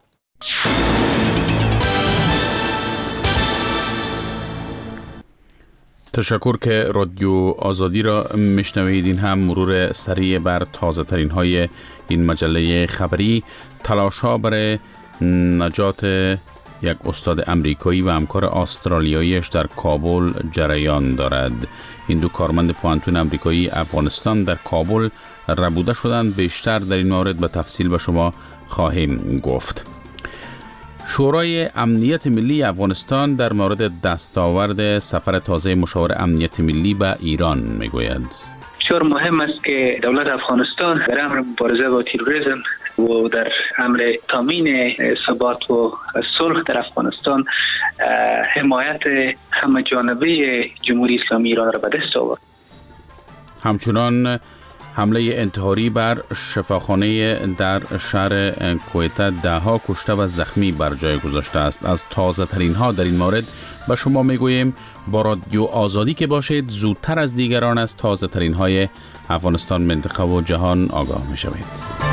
تشکر که رادیو آزادی را میشنوید. این هم مرور سریع بر تازه ترین های این مجله خبری. تلاش ها برای نجات یک استاد امریکایی و همکار استرالیاییش در کابل جریان دارد. این دو کارمند پوهنتون امریکایی افغانستان در کابل ربوده شدند. بیشتر در این مورد به تفصیل به شما خواهیم گفت. شورای امنیت ملی افغانستان در مورد دستاورد سفر تازه مشاور امنیت ملی به ایران میگوید. بسیار مهم است که دولت افغانستان در امر مبارزه با تروریسم و در امر تامین ثبات و صلح در افغانستان حمایت همه جانبه جمهوری اسلامی ایران را به دست آورد. همچنان حمله انتحاری بر شفاخانه در شهر کویته 10 کشته و زخمی بر جای گذاشته است. از تازه ترین ها در این مورد به شما میگوییم. با رادیو آزادی که باشید زودتر از دیگران از تازه ترین های افغانستان، منطقه و جهان آگاه می شوید.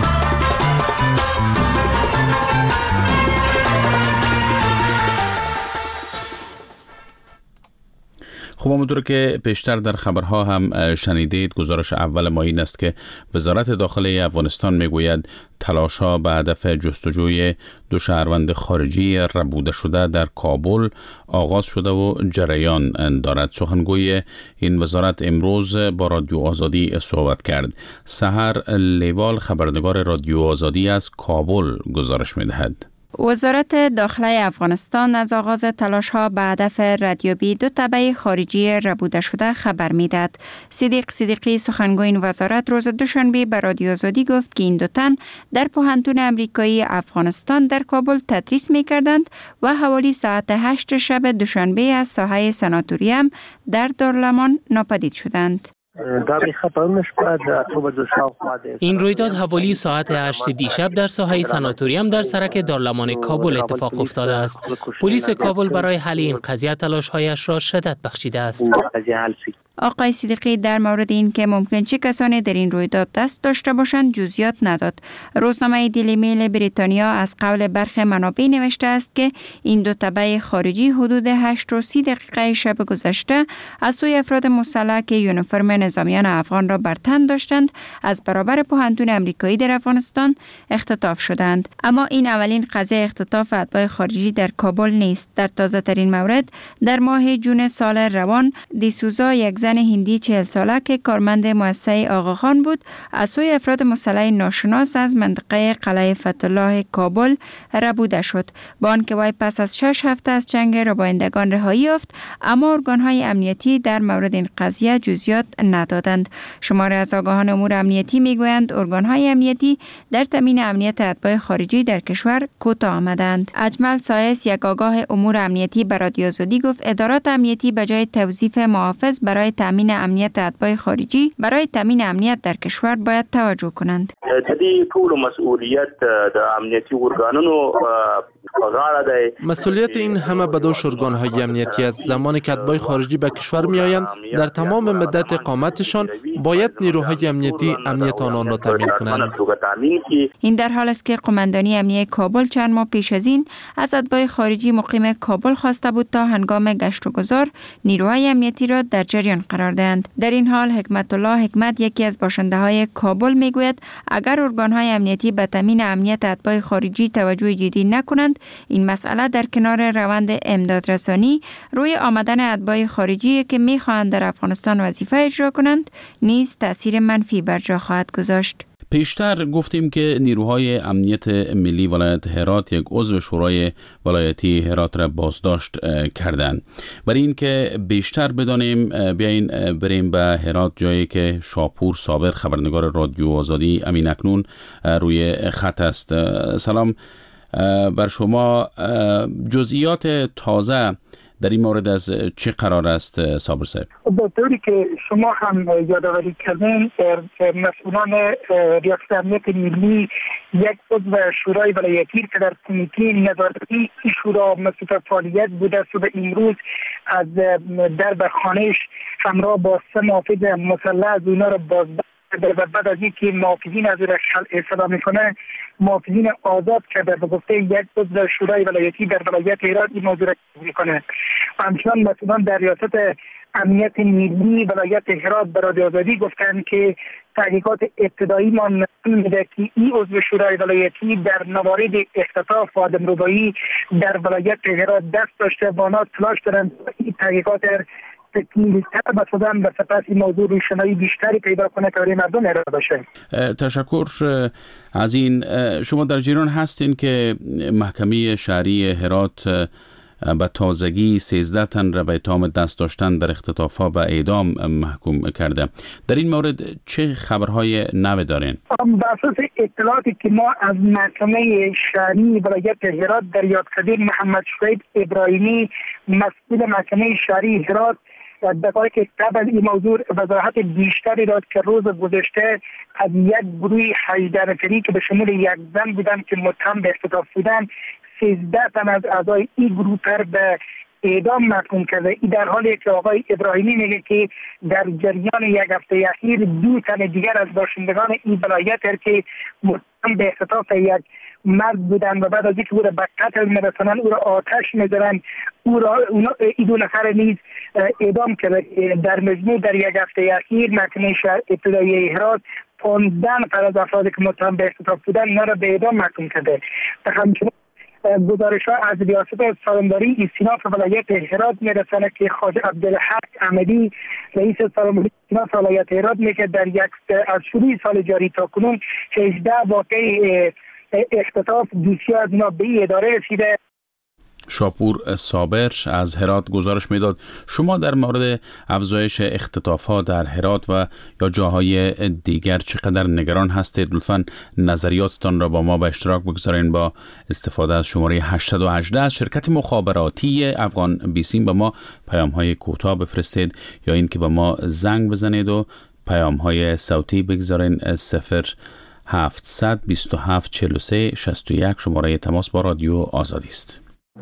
خب همونطور که پیشتر در خبرها هم شنیدید، گزارش اول ما این است که وزارت داخله افغانستان میگوید تلاش‌ها به هدف جستجوی 2 شهروند خارجی ربوده شده در کابل آغاز شده و جریان دارد. سخنگوی این وزارت امروز با رادیو آزادی صحبت کرد. سحر لیوال خبرنگار رادیو آزادی از کابل گزارش می‌دهد. وزارت داخله افغانستان از آغاز تلاش‌ها به هدف ردیابی 2 تبع خارجی ربوده شده خبر می‌دهد. صدیق صدیقی سخنگوی این وزارت روز دوشنبه به رادیو آزادی گفت که این 2 تن در پوهنتون امریکایی افغانستان در کابل تدریس می‌کردند و حوالی ساعت 8 شب دوشنبه از ساحه سناتوریم در دارالمان ناپدید شدند. این رویداد حوالی ساعت 8 دیشب در ساحه سناتوریم در سرک دارالمان کابل اتفاق افتاده است. پلیس کابل برای حل این قضیه تلاش‌هایش را شدت بخشیده است. آقای صدیقی در مورد این که ممکن چه کسانی در این رویداد دست داشته باشند جزئیات نداد. روزنامه دیلی میل بریتانیا از قول برخی منابع نوشته است که این 2 تبع خارجی حدود 8:30 شب گذشته از سوی افراد مسلح که یونیفرم نظامیان افغان را بر تن داشتند از برابر پوهنتون امریکایی در افغانستان اختطاف شدند. اما این اولین قضیه اختطاف اتباع خارجی در کابل نیست. در تازه ترین مورد در ماه جون سال روان دیسوزا یک زن هندی 40 ساله که کارمند مؤسسه آقاخان بود از سوی افراد مسلح ناشناس از منطقه قلعه فتح الله کابل ربوده شد. با آنکه وی پس از 6 هفته از چنگ ربایندگان رهایی یافت، اما ارگان‌های امنیتی در مورد این قضیه جزئیات ندادند. شماری از آگاهان امور امنیتی میگویند ارگان‌های امنیتی در تامین امنیت اتباع خارجی در کشور کوتاه آمدند. اجمل سایس، یک آگاه امور امنیتی، به رادیو آزادی گفت ادارات امنیتی به جای توظیف محافظ برای تامین امنیت اتباع خارجی برای تامین امنیت در کشور باید توجه کنند. دې ټول مسئولیت د امنیتی ارگانونو غاړه ده. مسئولیت این همه به دوش ارگان‌های امنیتی است. زمانی که اتباع خارجی به کشور میآیند، در تمام مدت اقامتشان باید نیروهای امنیتی امنیت آنان را تامین کنند. این در حال است که قماندانی امنیه کابل چند ماه پیش از این از اتباع خارجی مقیم کابل خواسته بود تا هنگام گشت و گذار نیروهای امنیتی را در جریان قرار دهند. در این حال حکمت الله حکمت، یکی از باشنده‌های کابل، میگوید اگر ارگان‌های امنیتی به تامین امنیت اتباع خارجی توجه جدی نکنند، این مسئله در کنار روند امدادرسانی روی آمدن اتباع خارجی که می‌خواهند در افغانستان وظیفه اجرا کنند نیز تأثیر منفی بر جا خواهد گذاشت. پیشتر گفتیم که نیروهای امنیت ملی ولایت هرات یک عضو شورای ولایتی هرات را بازداشت کردند. برای این که بیشتر بدانیم بیاین بریم به هرات، جایی که شاپور صابر خبرنگار رادیو آزادی امین اکنون روی خط است. سلام بر شما. جزئیات تازه در این مورد از چه قرار است صابر صاحب؟ به طوری که شما هم یادآوری کردین، مسئولان ریاست امنیت ملی یک عضو شورای ولایتی که در کمیته نظارتی شورا مسئول فعالیت بوده است و به امروز از درب خانه‌اش همراه با 3 محافظ مسلح از اونا را بازداشت و بعد از اینکه محافظین از او استفاده میکنه محافظین آزاد کرده و گفته یک عضو شورای ولایتی در ولایت هرات این موضوع را میکنه. همچنان مسئولان در ریاست امنیت ملی ولایت هرات به رادیو آزادی گفتند که تحقیقات ابتدایی ما نشون میده که این عضو شورای ولایتی در موارد اختطاف و آدمربایی در ولایت هرات دست داشته و آنها تلاش دارند این تحقیقات تکمیل‌تر بسازن و سپس این موضوع روشنایی بیشتری پیدا کنه که برای مردم ارائه بشه. تشکر از این. شما در جریان هستین که محکمه شهری هرات به تازگی 13 تن را به اتهام دست داشتن در اختطاف‌ها به اعدام محکوم کرده. در این مورد چه خبرهای نو دارین؟ بر اساس اطلاعاتی که ما از محکمه شهری ولایت هرات دریافت کردیم، محمد شعیب ابراهیمی مسئول محکمه شهری هرات دقایق قبل این موضوع وضاحت بیشتری داد که روز گذشته از یک گروه 18 نفری که به شمول یک زن بودن که متهم به اختطاف بودن 13 تن از اعضای این گروه پر به اعدام محکوم کرده. این در حالی که آقای ابراهیمی میگه که در جریان یک هفته اخیر 2 تن دیگر از باشندگان این ولایت که متهم به اختطاف یک مرد بودن و بعد از اینکه او را به قتل میرسانند او را آتش میزنند، این 2 نفر نیز اعدام کرده. در مجموع در یک هفته اخیر محکمه شهر ابتدایی هرات 15 نفر از افرادی که متهم به اختطاف بودن اینا را به اعدام محکوم کرده. همچنین گزارش‌ها از ریاست سالمداری استیناف ولایت هرات میرسانه که خواجه عبدالحق احمدی رئیس سالمداری استیناف ولایت هرات میگه در از شروع سال جاری تا کنون 18 واقعه اختطاف دوسیه از اینا به اداره رسیده. شاپور صابر از هرات گزارش میداد. شما در مورد افزایش اختطاف‌ها در هرات و یا جاهای دیگر چقدر نگران هستید؟ لطفاً نظریاتتان را با ما به اشتراک بگذارین با استفاده از شماره 818 از شرکت مخابراتی افغان بیسیم به ما پیام‌های کوتاه بفرستید یا اینکه به ما زنگ بزنید و پیام‌های صوتی بگذارین. 0727 43 61 شماره تماس با رادیو آزادی است.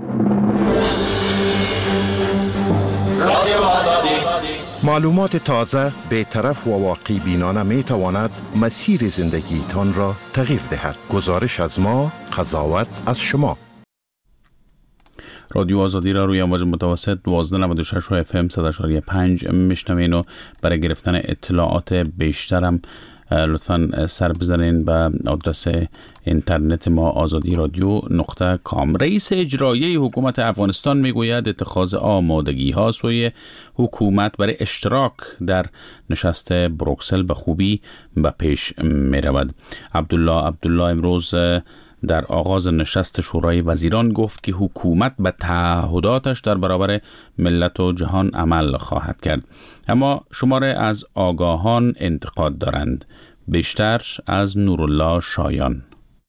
معلومات تازه، بی‌طرف و واقعی بینانه می تواند مسیر زندگی تان را تغییر دهد. گزارش از ما، قضاوت از شما. رادیو آزادی را روی امواج متوسط 1296 FM 100.5 میشنوین و برای گرفتن اطلاعات بیشترم لطفاً سر بزنین به آدرس اینترنت ما azadi.radio.com. رئیس اجرایی حکومت افغانستان میگوید اتخاذ آمادگی ها سوی حکومت برای اشتراک در نشست بروکسل به خوبی به پیش می رود. عبدالله امروز در آغاز نشست شورای وزیران گفت که حکومت به تعهداتش در برابر ملت و جهان عمل خواهد کرد. اما شماره از آگاهان انتقاد دارند، بیشتر از نورالله شایان.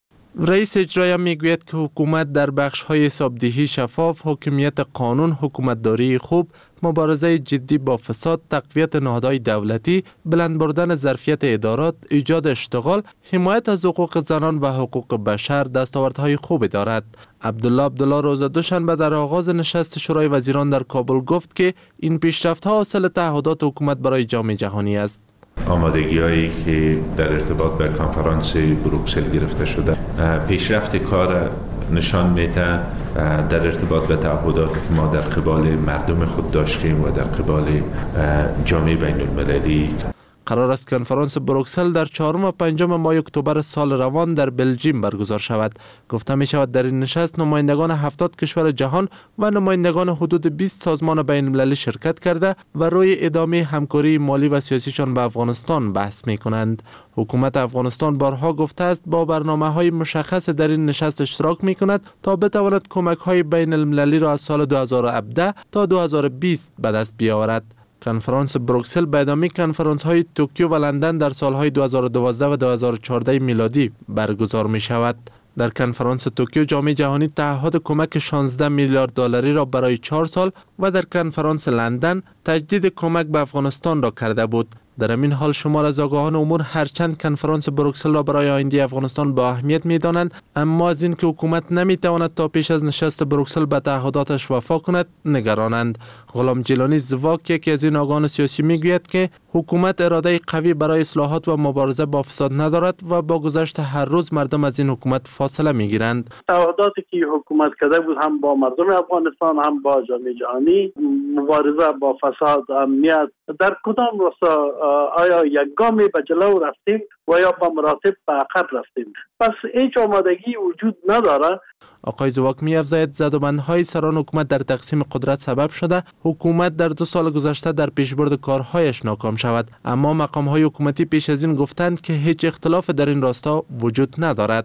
رئیس اجرایی میگوید که حکومت در بخش‌های حسابدهی شفاف، حاکمیت قانون، حکومتداری خوب، مبارزه جدی با فساد، تقویت نهادهای دولتی، بلند بردن ظرفیت ادارات، ایجاد اشتغال، حمایت از حقوق زنان و حقوق بشر دستاوردهای خوبی دارد. عبدالله روز دوشنبه در آغاز نشست شورای وزیران در کابل گفت که این پیشرفت‌ها حاصل تعهدات حکومت برای جام جهانی است. آمادگی هایی که در ارتباط به کنفرانس بروکسل گرفته شده پیشرفت کار نشان میده در ارتباط به تعهداتی که ما در قبال مردم خود داشتیم و در قبال جامعه بین المللی. قرار است کنفرانس بروکسل در 4 و 5 ماه اکتبر سال روان در بلژیم برگزار شود. گفته می شود در این نشست نمایندگان 70 کشور جهان و نمایندگان حدود 20 سازمان بین المللی شرکت کرده و روی ادامه همکاری مالی و سیاسیشان با افغانستان بحث می کنند. حکومت افغانستان بارها گفته است با برنامه‌های مشخص در این نشست اشتراک می کند تا بتواند کمک‌های بین المللی را از سال 2017 تا 2020 به دست بیاورد. کنفرانس بروکسل به ادامه کنفرانس های توکیو و لندن در سالهای 2012 و 2014 میلادی برگزار می شود. در کنفرانس توکیو جامعه جهانی تعهد کمک 16 میلیارد دلاری را برای 4 سال و در کنفرانس لندن تجدید کمک به افغانستان را کرده بود. در این حال شمار از آگاهان امور هرچند کنفرانس بروکسل را برای آینده افغانستان با اهمیت می‌دانند، اما از اینکه حکومت نمی‌تواند تا پیش از نشست بروکسل به تعهداتش وفا کند نگرانند. غلام جیلانی زواک، یکی از این آگاهان سیاسی، میگوید که حکومت اراده قوی برای اصلاحات و مبارزه با فساد ندارد و با گذشت هر روز مردم از این حکومت فاصله می‌گیرند. تعهداتی که حکومت کرده بود هم با مردم افغانستان هم با جامعه جهانی، مبارزه با فساد، امنیت، در کدام راستا آیا یک گامی به جلو رفتیم و یا به مراتب به عقب رفتیم؟ پس هیچ آمادگی وجود نداره. آقای زواک می‌افزاید زدوبندهای سران حکومت در تقسیم قدرت سبب شده حکومت در 2 سال گذشته در پیشبرد کارهایش ناکام شود، اما مقام‌های حکومتی پیش از این گفتند که هیچ اختلاف در این راستا وجود ندارد.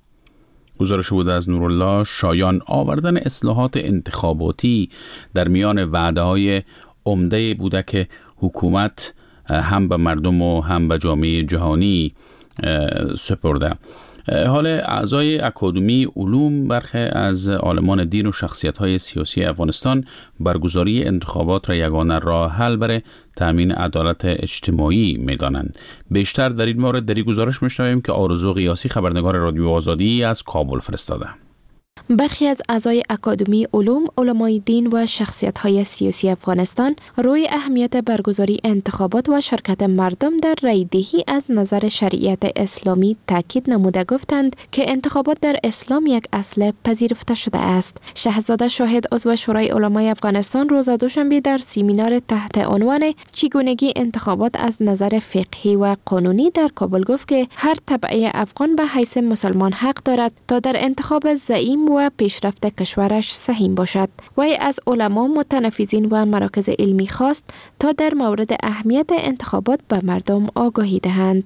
گزارش بود از نورالله شایان. آوردن اصلاحات انتخاباتی در میان وعده‌های عمده بوده که حکومت هم به مردم و هم به جامعه جهانی سپرده. حال اعضای اکادمی علوم برخی از عالمان دین و شخصیت‌های سیاسی افغانستان برگزاری انتخابات را یگانه راه حل برای تامین عدالت اجتماعی می‌دانند. بیشتر در این مورد در این گزارش می‌شنویم که آرزو قیاسی، خبرنگار رادیو آزادی، از کابل فرستاده. برخی از اعضای اکادمی علوم، علمای دین و شخصیت‌های سیاسی افغانستان روی اهمیت برگزاری انتخابات و شرکت مردم در رایدهی از نظر شریعت اسلامی تاکید نموده گفتند که انتخابات در اسلام یک اصل پذیرفته شده است. شهزاده شاهد، عضو شورای علمای افغانستان، روز دوشنبه در سمینار تحت عنوان چگونگی انتخابات از نظر فقهی و قانونی در کابل گفت که هر طبقه افغان به حیث مسلمان حق دارد تا در انتخاب زعیم و پیشرفت کشورش سهیم باشد. وی از علما، متنفذین و مراکز علمی خواست تا در مورد اهمیت انتخابات به مردم آگاهی دهند.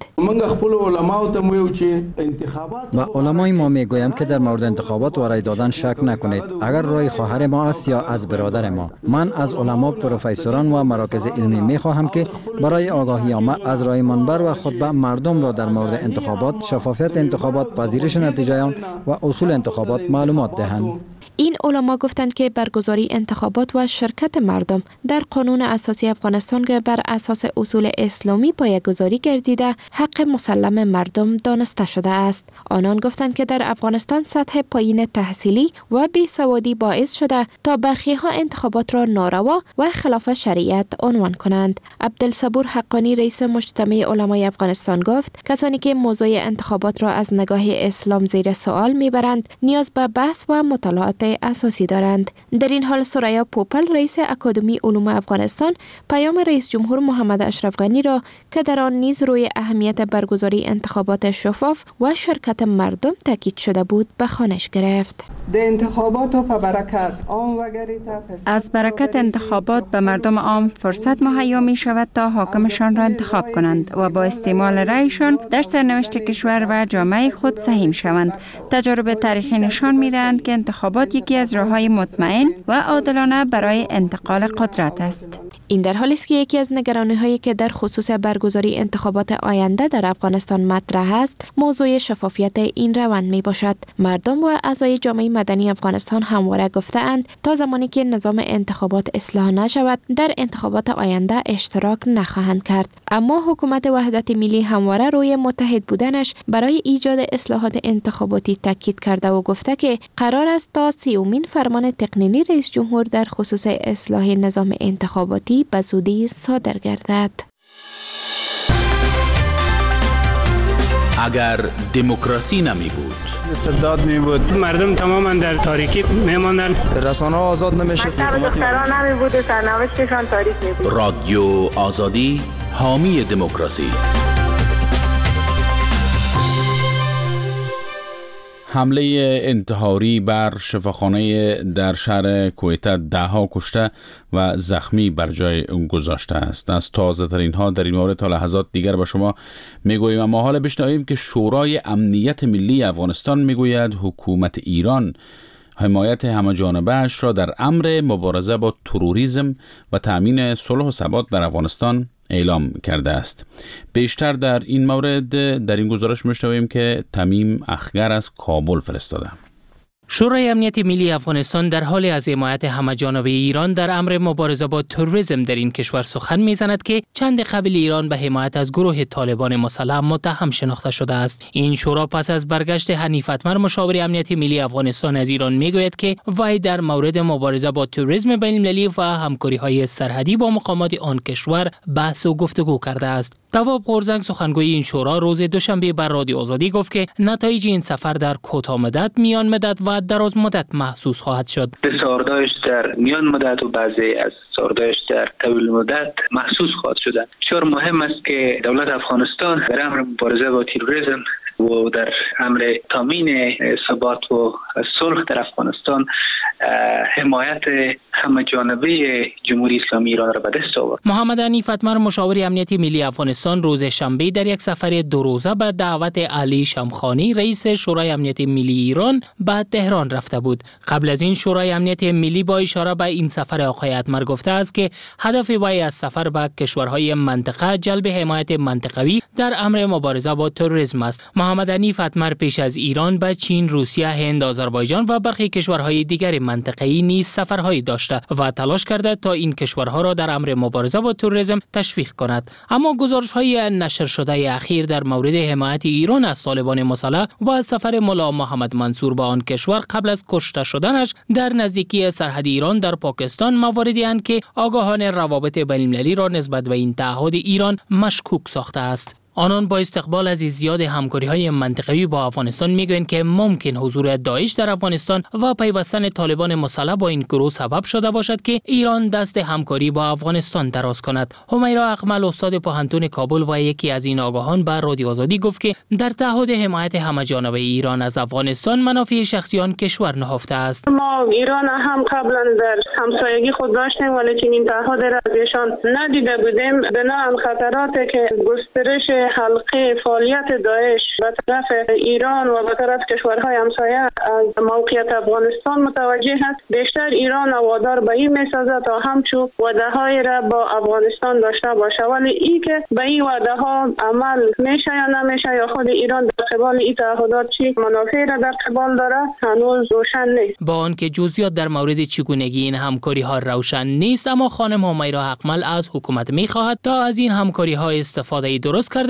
با علمای ما میگویم که در مورد انتخابات و رای دادن شک نکنید. اگر رای خواهر ما است یا از برادر ما. من از علما، پروفسوران و مراکز علمی میخواهم که برای آگاهی عامه از رای منبر و خطبه مردم را در مورد انتخابات، شفافیت انتخابات، پذیرش نتیجه آن و اصول انتخابات معلومات دهند. این علما گفتند که برگزاری انتخابات و شرکت مردم در قانون اساسی افغانستان که بر اساس اصول اسلامی پایه‌گذاری گردیده حق مسلم مردم دانسته شده است. آنان گفتند که در افغانستان سطح پایین تحصیلی و بیسوادی باعث شده تا برخی‌ها انتخابات را ناروا و خلاف شریعت عنوان کنند. عبدالصبور حقانی، رئیس مجتمع علمای افغانستان، گفت کسانی که موضوع انتخابات را از نگاه اسلام زیر سوال میبرند نیاز به بحث و مطالعات نقاط اساسی دارند. در این حال ثریا پوپل رئیس اکادمی علوم افغانستان پیام رئیس جمهور محمد اشرف غنی را که در آن نیز روی اهمیت برگزاری انتخابات شفاف و شرکت مردم تاکید شده بود به خوانش گرفت. از برکت انتخابات به مردم عام فرصت مهیا می شود تا حاکمشان را انتخاب کنند و با استعمال رأیشان در سرنوشت کشور و جامعه خود سهیم شوند. تجارب تاریخی نشان می دهند که انتخابات یکی از راه‌های مطمئن و عادلانه برای انتقال قدرت است. این در حالی است که یکی از نگرانی‌هایی که در خصوص برگزاری انتخابات آینده در افغانستان مطرح است، موضوع شفافیت این روند می باشد. مردم و اعضای جامعه مدنی افغانستان همواره گفته‌اند تا زمانی که نظام انتخابات اصلاح نشود، در انتخابات آینده اشتراک نخواهند کرد. اما حکومت وحدت ملی همواره روی متحد بودنش برای ایجاد اصلاحات انتخاباتی تاکید کرده و گفته که قرار است تا 30مین فرمان تقنینی رئیس جمهور در خصوص اصلاح نظام انتخاباتی به زودی صادر گردد. اگر دموکراسی نمی بود، استبداد می بود، مردم تماما در تاریکی می ماندن، رسانه‌ها آزاد نمیشد، دختران نمی بود و سرنوشتشان تاریک می بود. رادیو آزادی حامی دموکراسی. حمله انتحاری بر شفاخانه در شهر کویته 10 کشته و زخمی بر جای گذاشته است. از تازه ترین ها در این مورد تا لحظات دیگر به شما میگوییم، اما حالا بشنویم که شورای امنیت ملی افغانستان میگوید حکومت ایران حمایت همه‌جانبه‌اش را در امر مبارزه با تروریسم و تأمین صلح و ثبات در افغانستان اعلام کرده است. بیشتر در این مورد در این گزارش می‌شنویم که تمیم اخگر از کابل فرستاده. شورای امنیت ملی افغانستان در حال از حمایت همه‌جانبه ایران در امر مبارزه با تروریسم در این کشور سخن می‌زند که چند قبل ایران به حمایت از گروه طالبان مسلح متهم شناخته شده است. این شورا پس از برگشت حنیف اتمر مشاور امنیت ملی افغانستان از ایران میگوید که وی در مورد مبارزه با تروریسم بین‌المللی و همکاری‌های سرحدی با مقامات آن کشور بحث و گفتگو کرده است. تواب قرزنگ سخنگوی این شورا روز دوشنبه بر رادیو آزادی گفت که نتایج این سفر در کوتاه مدت، میان مدت و دراز مدت محسوس خواهد شد. بسیارداشت در میان مدت و بعضی از بسیارداشت در طویل مدت محسوس خواهد شدن. بسیار مهم است که دولت افغانستان در امر مبارزه با تروریسم و در امر تامین ثبات و صلح در افغانستان حمایت همه‌جانبه جمهوری اسلامی ایران را به دست آورد. محمد حنیف اتمر مشاور امنیت ملی افغانستان روز شنبه در یک سفر 2 روزه به دعوت علی شمخانی رئیس شورای امنیت ملی ایران به تهران رفته بود. قبل از این شورای امنیت ملی با اشاره به این سفر آقای اتمر گفته است که هدف وی از سفر به کشورهای منطقه جلب حمایت منطقوی در امر مبارزه با تروریسم است. محمد حنیف اتمر پیش از ایران به چین، روسیه، هند، آذربایجان و برخی کشورهای دیگر منطقه‌ای نیز سفرهای داشته و تلاش کرده تا این کشورها را در امر مبارزه با تروریسم تشویق کند. اما گزارش‌های نشر شده اخیر در مورد حمایت ایران از طالبان مسلح و از سفر ملا محمد منصور به آن کشور قبل از کشته شدنش در نزدیکی سرحد ایران در پاکستان مواردی اند که آگاهان روابط بین‌المللی را نسبت به این تعهد ایران مشکوک ساخته است. آنان با استقبال از زیاد همکاری‌های منطقه‌ای با افغانستان میگویند که ممکن حضور داعش در افغانستان و پیوستن طالبان مسلح با این گروه سبب شده باشد که ایران دست همکاری با افغانستان دراز کند. همیرا اقمل استاد پوهنتون کابل و یکی از این آگاهان به رادیو آزادی گفت که در تعهد حمایت همه‌جانبه ایران از افغانستان منافع شخصی آن کشور نهفته است. ما ایران هم قبلا در همسایگی خود داشتیم ولی چنین تعهد را ازشان ندیده بودیم. بنا به خطراتی که گسترش حلقه فعالیت داعش به طرف ایران و به طرف کشورهای همسایه از موقعیت افغانستان متوجه است، بیشتر ایران وادار به این می‌سازد تا همچون وعده‌های را با افغانستان داشته باشه، ولی این که به این وعده‌ها عمل میشه یا نمیشه یا خود ایران در قبال این تعهدات چی منافع را در قبال داره هنوز روشن نیست. با آنکه جزئیات در مورد چگونگی این همکاری‌ها روشن نیست، اما خانم همیرا اقمل از حکومت می‌خواهد تا از این همکاری‌ها استفاده درست کرده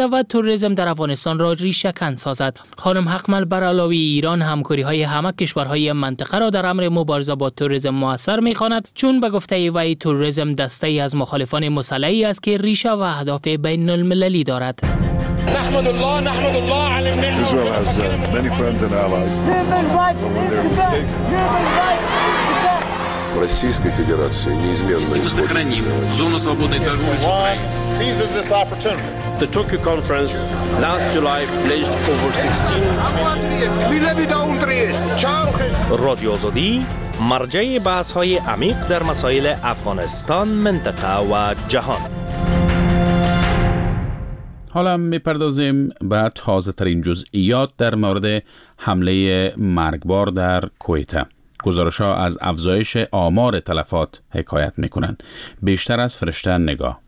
و تروریسم در افغانستان را ریشه‌کن سازد. خانم حقمل بر علاوه ایران همکاری‌های همه کشورهای منطقه را در امر مبارزه با تروریسم موثر می‌خواند، چون به گفته وی تروریسم دسته‌ای از مخالفان مسلحی است که ریشه و اهداف بین‌المللی دارد. نحمد الله على النعمة. Israel has many friends and allies. But when they're mistaken. Российской Федерации неизменно сохраним зону свободной торговли с Украиной. Seizes this opportunity. The Tokyo conference last July pledged over 16 رادیو آزادی مرجع بحث‌های عمیق در مسائل افغانستان، منطقه و جهان. حالا میپردازیم به تازه ترین جزئیات در مورد حمله مرگبار در کویت. گزارش‌ها از افزایش آمار تلفات حکایت میکنند. بیشتر از فرشته نگاه.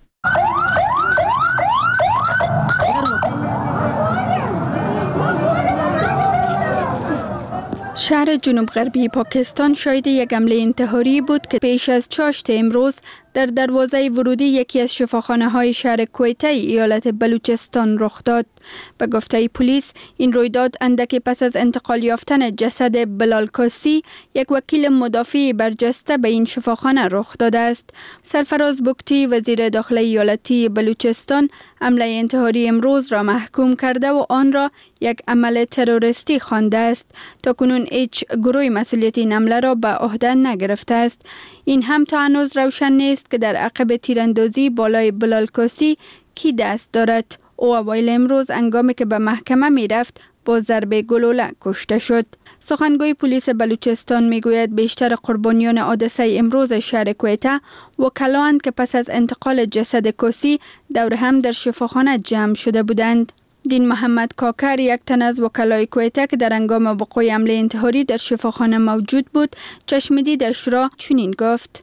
شهر جنوب غربی پاکستان شاهد یک حمله انتحاری بود که پیش از چاشت امروز در دروازه ورودی یکی از شفاخانه‌های شهر کویته ایالت بلوچستان رخ داد. به گفته پلیس این رویداد اندکی پس از انتقال یافتن جسد بلال کاسی، یک وکیل مدافع برجسته به این شفاخانه رخ داده است. سرفراز بگتی وزیر داخلی ایالتی بلوچستان حمله انتحاری امروز را محکوم کرده و آن را یک عمل تروریستی خوانده است. تاکنون هیچ گروه مسئولیت این حمله را به عهده نگرفته است. این هم تا هنوز روشن نیست که در عقب تیراندازی بالای بلال کاسی کی دست دارد. او اوایل امروز هنگامی که به محکمه می رفت با ضربه گلوله کشته شد. سخنگوی پلیس بلوچستان می گوید بیشتر قربانیان حادثه امروز شهر کویته وکلاند که پس از انتقال جسد کاسی دور هم در شفاخانه جمع شده بودند. دین محمد کاکر، یک تن از وکلای کویته که در هنگام وقوع حمله انتحاری در شفاخانه موجود بود، چشمدیدش را چنین گفت.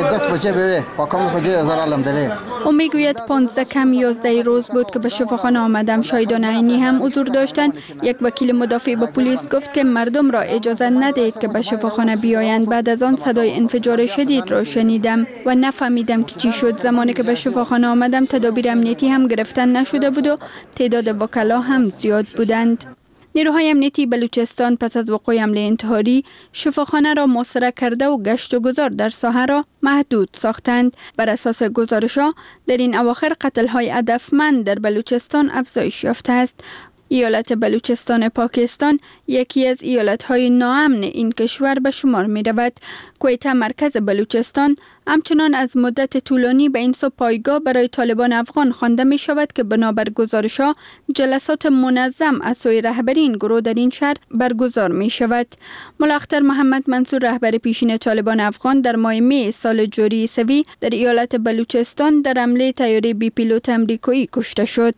او میگوید 15 کم 11 روز بود که به شفاخانه آمدم. شاهدان عینی هم حضور داشتند. یک وکیل مدافع به پلیس گفت که مردم را اجازه ندهید که به شفاخانه بیایند. بعد از آن صدای انفجار شدید را شنیدم و نفهمیدم که چی شد. زمانی که به شفاخانه آمدم تدابیر امنیتی هم گرفتن نشده بود و تعداد وکلا هم زیاد بودند. نیروهای امنیتی بلوچستان پس از وقوع حمله انتحاری شفاخانه را محاصره کرده و گشت و گذار در ساحه را محدود ساختند. بر اساس گزارش‌ها در این اواخر قتل‌های هدفمند در بلوچستان افزایش یافته است. ایالت بلوچستان پاکستان یکی از ایالت‌های ناامن این کشور به شمار می‌رود. کویته مرکز بلوچستان همچنان از مدت طولانی به این سو پایگاه برای طالبان افغان خوانده می شود که بنابر گزارش‌ها جلسات منظم از سوی رهبری این گروه در این شهر برگزار می شود. ملا اختر محمد منصور، رهبر پیشین طالبان افغان، در ماه می سال جاری سوی در ایالت بلوچستان در حمله طیاره بی پیلوت امریکایی کشته شد.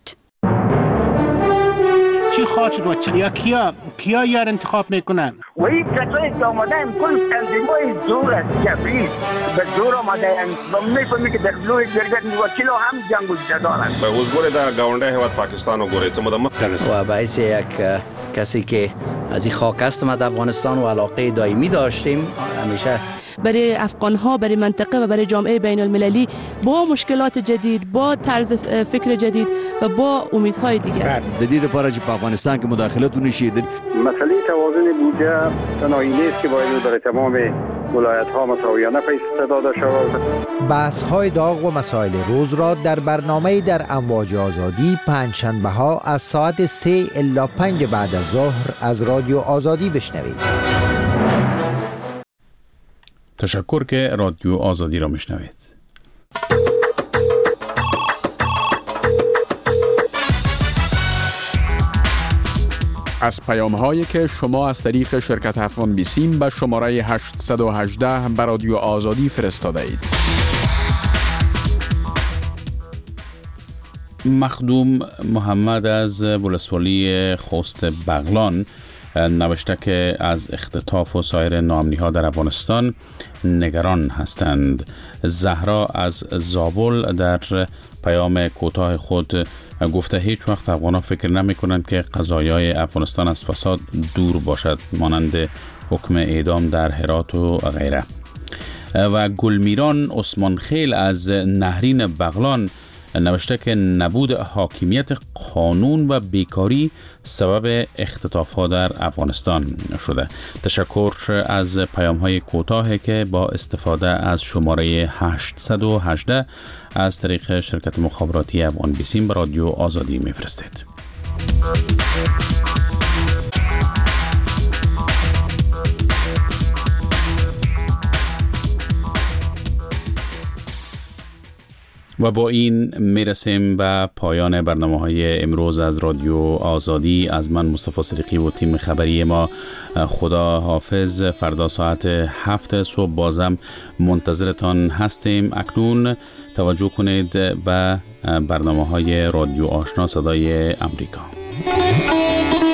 چی خواهد شد و کیا یار انتخاب میکنن؟ و این کسایی که آمدن کل تنظیمای زور است، جبری به زور آمدن و میفهمی که در بلوی جرگت وکیل هم جنگ و جدال است. به حضور در گاونده حواد پاکستان و گوریت و باعث یک کسی که از این خاک است ما در افغانستان و علاقه دائمی داشتیم همیشه برای افغان‌ها، برای منطقه و برای جامعه بین المللی با مشکلات جدید، با طرز فکر جدید و با امیدهای دیگر. جدید پارچ په افغانستان کې مداخلتونه شیدل. مسئله توازن بودجه تنهایی نیست که باید برای تمام ولایت‌ها مساویانه پیش داده شود. بحث‌های داغ و مسائل روز را در برنامه در امواج آزادی پنجشنبه‌ها از ساعت 3 الی 5 بعد از ظهر از رادیو آزادی بشنوید. تشکر که رادیو آزادی را میشنوید. از پیام‌هایی که شما از طریق شرکت افغان بیسیم به شماره 818 به رادیو آزادی فرستاده اید. مخدوم محمد از ولسوالی خوست بغلان نوشته که از اختطاف و سایر ناامنی‌ها در افغانستان نگران هستند. زهرا از زابل در پیام کوتاه خود گفته هیچ وقت افغان‌ها فکر نمی‌کنند که قضایای افغانستان از فساد دور باشد، مانند حکم اعدام در هرات و غیره. و گلمیران عثمان خیل از نهرین بغلان نوشته که نبود حاکمیت قانون و بیکاری سبب اختطاف‌ها در افغانستان شده. تشکر از پیام‌های کوتاهی که با استفاده از شماره 818 از طریق شرکت مخابراتی افغان بیسیم به رادیو آزادی می‌فرستید. و با این میرسیم به پایان برنامه‌های امروز از رادیو آزادی. از من مصطفی صدیقی و تیم خبری ما خدا حافظ. فردا ساعت 7 صبح بازم منتظرتان هستیم. اکنون توجه کنید به برنامه‌های رادیو آشنا صدای امریکا.